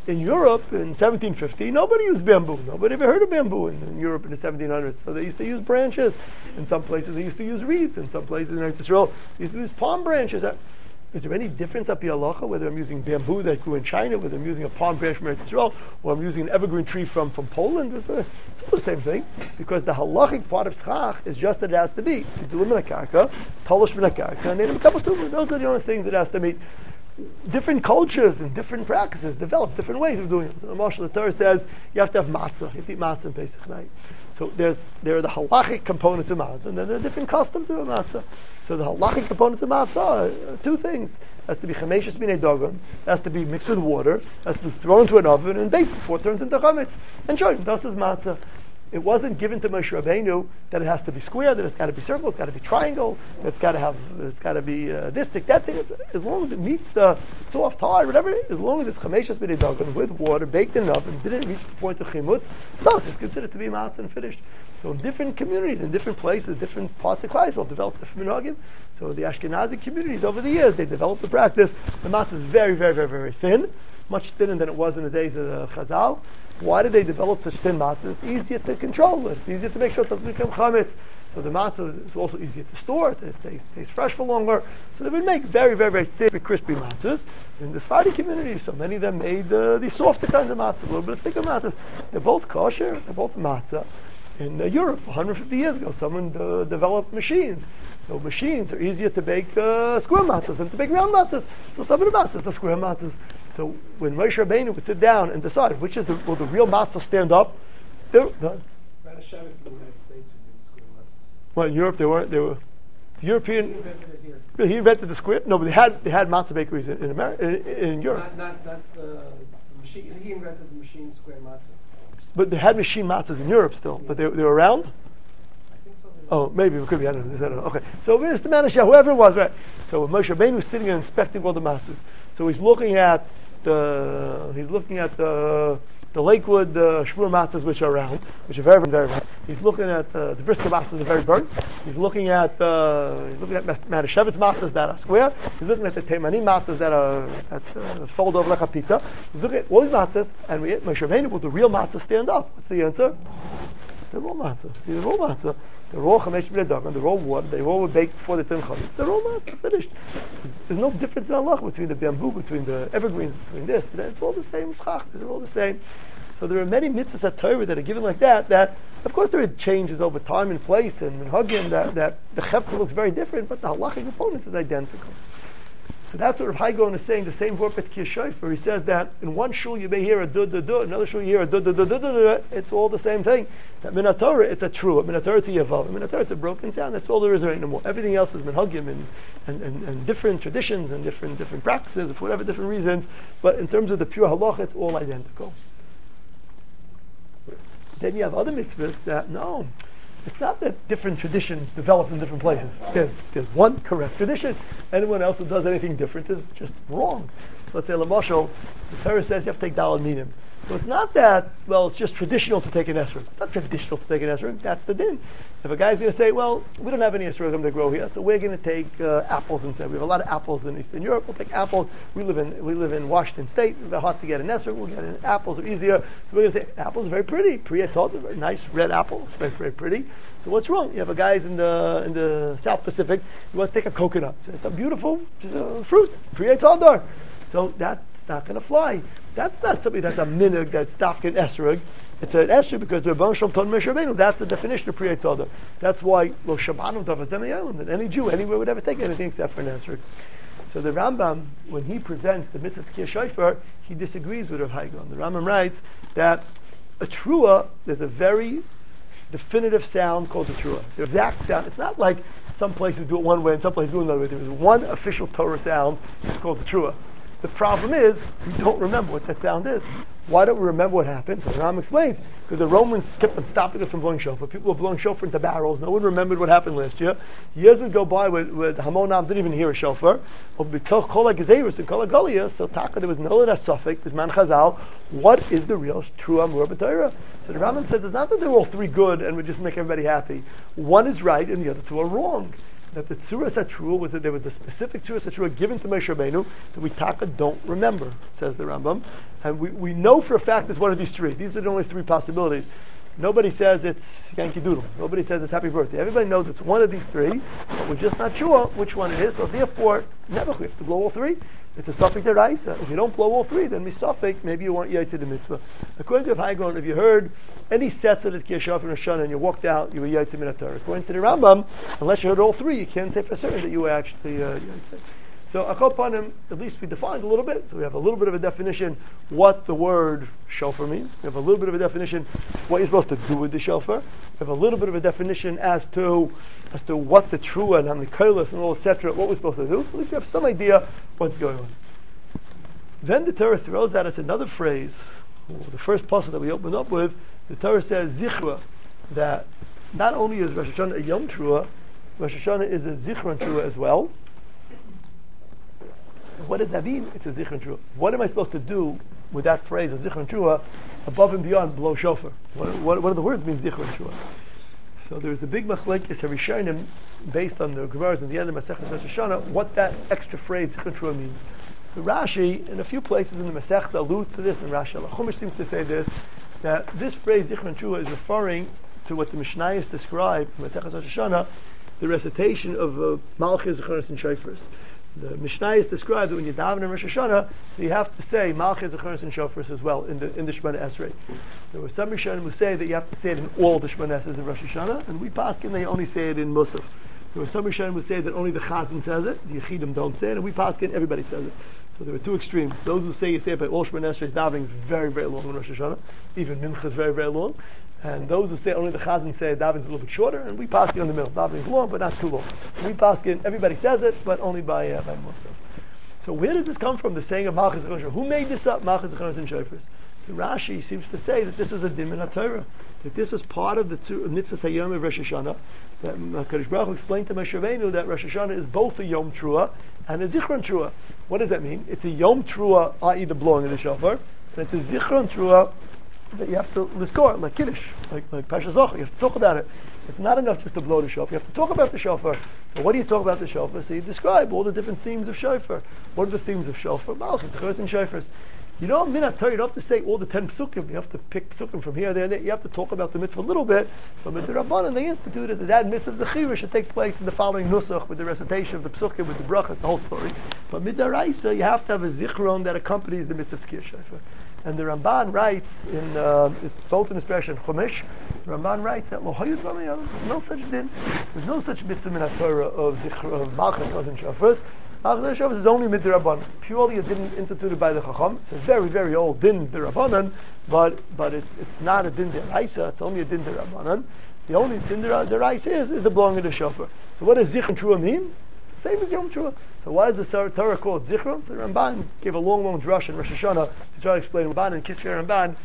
in Europe in seventeen fifty, nobody used bamboo. Nobody ever heard of bamboo in, in Europe in the seventeen hundreds. So they used to use branches. In some places they used to use reeds. In some places in Israel they used to use palm branches. Is there any difference up halacha whether I'm using bamboo that grew in China, whether I'm using a palm branch from Israel, or I'm using an evergreen tree from, from Poland? It's, a, it's all the same thing, because the halachic part of schach is just that it has to be. You do a karka, tolish karka, and then a couple of those are the only things that has to meet. Different cultures and different practices develop different ways of doing it. So the Moshe, the Torah says you have to have matzah. You have to eat matzah in Pesach night. So there's there are the halachic components of matzah, and then there are different customs of matzah. So the halachic components of matzah are two things. It has to be chameshes minei dagan. It has to be mixed with water. It has to be thrown into an oven and baked before it turns into chametz. And sure, das is matzah. It wasn't given to Moshe Rabbeinu that it has to be square, that it's got to be circle, it's got to be triangle, it's got to have, it's got to be uh, this thing, that thing. As long as it meets the soft hard, whatever it is, as long as it's chameshes minei dagan with water, baked in an oven, didn't reach the point of chimutz, thus it's considered to be matzah and finished. So in different communities, in different places, different parts of Klal Yisrael developed different minhagim. So the Ashkenazi communities over the years, they developed the practice. The matzah is very, very, very, very thin, much thinner than it was in the days of the Chazal. Why did they develop such thin matzah? It's easier to control it. It's easier to make sure it doesn't become chametz. So the matzah is also easier to store. It stays, stays fresh for longer. So they would make very, very, very thick, crispy matzahs. In the Sephardi community, so many of them made uh, these softer kinds of matzahs, a little bit thicker matzahs. They're both kosher. They're both matzah. In uh, Europe, one hundred fifty years ago, someone uh, developed machines. So machines are easier to bake uh, square matzahs than to bake round matzahs. So some of the matzahs are square matzahs. So when Moshe Rabbeinu would sit down and decide which is the, will the real matzah stand up, they were, no. Manischewitz in the United States who did square matzahs. Well, in Europe they weren't. They were the European. He invented it here. He invented the square. No, but they had they had matzah bakeries in, in America, in, in Europe. Not not not uh, the machine. He invented the machine square matzah. But they had machine matzahs in Europe still. But they they were around. I think so. Oh, maybe it could be. I don't know. I don't know. Okay. So Mister Manischewitz, whoever it was, right? So Moshe Rabbeinu was sitting and inspecting all the matzahs. So he's looking at the he's looking at the the Lakewood uh, shmur matzahs, which are round, which are very, very round. He's looking at uh, the Brisker matzahs, are very burnt. He's looking at uh, he's looking at Manischewitz matzahs that are square. He's looking at the Teimanim matzahs that are that uh, fold over like a pita. He's looking at all these matzahs, and we Moshe Rabbeinu, will the real matzahs stand up? What's the answer? They're all matzah. They're all matzah. They're all chamesh minei dagan. They're all water. They all were baked before they turned chametz. They're all matzah. Finished. There's, there's no difference in Allah between the bamboo, between the evergreens, between this. But it's all the same schach. They're all the same. So there are many mitzvahs at Torah that are given like that. That of course there are changes over time and place and minhagim. That that the chefta looks very different, but the halachic components is identical. So that's what Rav Hai Gaon is saying, the same word at Kiyah Shofar. He says that in one shul you may hear a du du du, another shul you hear a du du du du du du. It's all the same thing. That Minat Torah, it's a true. Minat Torah, it's a yaval. Minat Torah, it's a broken sound. That's all there is right no more. Everything else is minhagim and, and, and, and different traditions and different different practices for whatever different reasons. But in terms of the pure halach, it's all identical. Then you have other mitzvahs that no. It's not that different traditions develop in different places. There's, there's one correct tradition. Anyone else who does anything different is just wrong. So let's say, Lamashal, the Torah says you have to take Daled Minim. So it's not that, well, it's just traditional to take an esrog. It's not traditional to take an esrog. That's the din. If a guy's going to say, well, we don't have any esrogim that grow here, so we're going to take uh, apples instead. We have a lot of apples in Eastern Europe. We'll take apples. We live in we live in Washington State. It's hard to get an esrog. We'll get an apples are easier. So we're going to take apples. Very pretty. Priyat, very nice red apple. It's very very pretty. So what's wrong? You have a guy's in the in the South Pacific. He wants to take a coconut. So it's a beautiful uh, fruit. Priyat Hadar. So that's not going to fly. That's not something that's a minhag, that's dafkin esrog. It's an esrog because the Rebbeinu Shalom told Moshe Rabbeinu. That's the definition of Priyat Hadar. That's why lo shabanu davazem yayim, that any Jew anywhere would ever take anything except for an esrog. So the Rambam, when he presents the mitzvah Kiyah Shofar, he disagrees with Rav Hai Gaon. The Rambam writes that a trua, there's a very definitive sound called the trua. The exact sound. It's not like some places do it one way and some places do it another way. There is one official Torah sound. It's called the trua. The problem is, we don't remember what that sound is. Why don't we remember what happened? So the Ram explains, because the Romans kept on stopping us from blowing shofar. People were blowing shofar into barrels. No one remembered what happened last year. Years would go by where, where the Hamonam didn't even hear a shofar. So Taka, there was no suffix, this man Chazal. What is the real true Amur B'Torah? So the Rambam says, it's not that they're all three good and we just make everybody happy. One is right and the other two are wrong. that the Tzuras HaTruah was that there was a specific Tzuras HaTruah given to Moshe Rabbeinu that we taka don't remember, says the Rambam. And we, we know for a fact it's one of these three. These are the only three possibilities. Nobody says it's Yankee Doodle. Nobody says it's Happy Birthday. Everybody knows it's one of these three, but we're just not sure which one it is. So therefore, never we have to blow all three. It's a suffix deraisa. If you don't blow all three, then misafik, maybe you weren't yet to the mitzvah. According to Rav Haigon, if you heard any sets of the Kiyashaf and Rosh Hashanah and you walked out, you were Yaitse Min HaTorah. According to the Rambam, unless you heard all three, you can't say for certain that you were actually uh, Yaitse. So Achol Panim, at least we defined a little bit. So we have a little bit of a definition what the word shofar means. We have a little bit of a definition what you're supposed to do with the shofar. We have a little bit of a definition as to as to what the trua and how many kolos and all et cetera. What we're supposed to do. So at least we have some idea what's going on. Then the Torah throws at us another phrase. The first passage that we open up with, the Torah says zichra, that not only is Rosh Hashanah a Yom Trua, Rosh Hashanah is a Zichron Trua as well. What does that mean? It's a Zichron Trua. What am I supposed to do with that phrase of Zichron Trua above and beyond blow shofar? What, what, what do the words mean, Zichron Trua? So there's a big machlekes Harishonim based on the Gemaras in the end of Masechtas Rosh Hashanah, what that extra phrase Zichron Trua means. So Rashi, in a few places in the Masechta, alludes to this, and Rashi al-Chumash seems to say this, that this phrase Zichron Trua is referring to what the Mishnayos describe in Masechtas Rosh Hashanah, the recitation of uh, Malchei Zecharos and Shofars. The Mishnayos describe that when you daven in Rosh Hashanah, so you have to say Malchei Zecharos and Shofars as well in the in the Shemona Esrei. There were some Rishonim who say that you have to say it in all the Shemona Esreis of Rosh Hashanah, and we paskin they only say it in Musaf. There were some Rishonim who say that only the Chazan says it, the Yechidim don't say it, and we paskin everybody says it. So there were two extremes. Those who say you say it by all Shemona Esreis davening is very very long in Rosh Hashanah, even Mincha is very very long. And those who say only the Chazan say davening is a little bit shorter, and we pass it in the middle. Davening is long, but not too long. We pass it, everybody says it, but only by uh, by Musaf. So where does this come from? The saying of Malchei Zecharos? Who made this up? Malchei Zecharos and Shofars. So Rashi seems to say that this was a dim in HaTorah, that this was part of the mitzvah Hayom of Rosh Hashanah. That HaKadosh Baruch Hu explained to Moshe Rabbeinu that Rosh Hashanah is both a Yom Trua and a Zichron Trua. What does that mean? It's a Yom Trua, that is the blowing of the shofar, and it's a Zichron Trua that you have to liscore, like Kiddush, like like Pasha Zocher. You have to talk about it. It's not enough just to blow the shofar. You have to talk about the shofar. So what do you talk about the shofar? So you describe all the different themes of shofar. What are the themes of shofar? Malchus, Zecharos, and shofars. You don't, min HaTorah, you don't have to say all the ten psukim. You have to pick psukim from here, there, there. You have to talk about the mitzvah a little bit. So with the Rabbanan, they instituted that that mitzvah of Zechira should take place in the following nusach, with the recitation of the psukim, with the brachas, the whole story. But midaraisa, you have to have a zichron that accompanies the mitzvah of Tkiyah shofar. And the Ramban writes in uh, is both in his Parsha Chumash. Ramban writes that lo hayud v'mayam, there's no such din. There's no such mitzvah in HaTorah of zikr of malchus and shofars. Malchus and shofars is only midrabanan, purely a din instituted by the Chacham. It's a very very old din derabanan, but but it's it's not a din deraisa. It's only a din derabanan. The only din deraisa is is the blowing of the shofar. So what does zichron trua mean? Same as Yom Trua. So why is the Torah called Zichron? So Ramban gave a long, long drush in Rosh Hashanah to try to explain. Ramban and Kisvei Ramban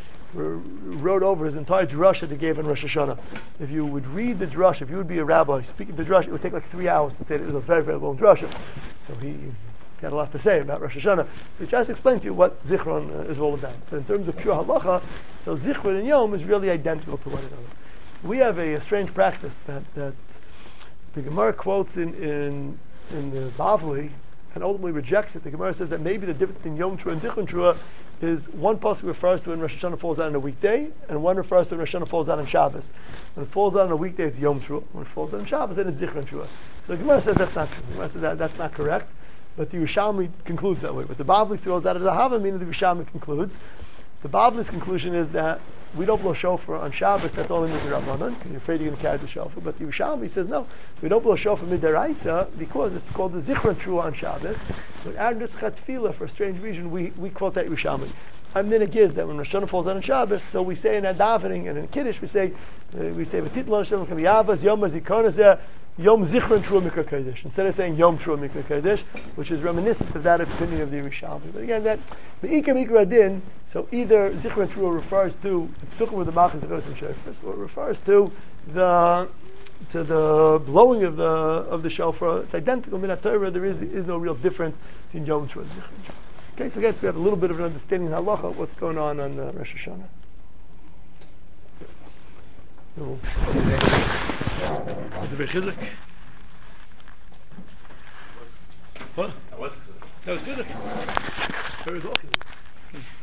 wrote over his entire drush that he gave in Rosh Hashanah. If you would read the drush, if you would be a rabbi speaking the drush, it would take like three hours to say it. It was a very, very long drush. So he had a lot to say about Rosh Hashanah. So he tries to explain to you what Zichron uh, is all about. But in terms of pure halacha, so Zichron and Yom is really identical to one another. We have a, a strange practice that, that the Gemara quotes in, in in the Bavli, and ultimately rejects it. The Gemara says that maybe the difference between Yom Trua and Zichron Trua is one pasuk refers to when Rosh Hashanah falls out on a weekday, and one refers to when Rosh Hashanah falls out on Shabbos. When it falls out on a weekday, it's Yom Trua. When it falls out on Shabbos, then it's Zichron Trua. So the Gemara says that's not true. The Gemara says that that's not correct, but the Yerushalmi concludes that way. But the Bavli throws out as a Hava, meaning the Yerushalmi concludes. The Bavli's conclusion is that we don't blow shofar on Shabbos, that's only midirabanan, because you're afraid you're going to carry the shofar. But the Yerushalmi says no, we don't blow shofar midaraisa because it's called the Zichron Trua on Shabbos. But our Nuschat Tefillah, for a strange reason, we, we quote that Yerushalmi. Our minhag is that when Rosh Hashanah falls out on Shabbos, so we say in our davening and in Kiddush, we say, uh, we say, V'titl Hashem k'miyavas yom hazikaron hazeh Yom Zichron Trua Mikra Kodesh, instead of saying Yom Trua Mikra Kodesh, which is reminiscent of that opinion of the Yerushalmi. But again, that Me'ika Mikra Adin, so either Zichron Trua refers to the Psukim with the Malchus Zecharos and Shofars, or it refers to the to the blowing of the of the shofar. It's identical. Min HaTorah, there is is no real difference between Yom Trua and Zichron Trua. Okay, so I guess we have a little bit of an understanding in halacha what's going on on uh, Rosh Hashanah. So, What? I was excited. That was good. Torah is all chiddush.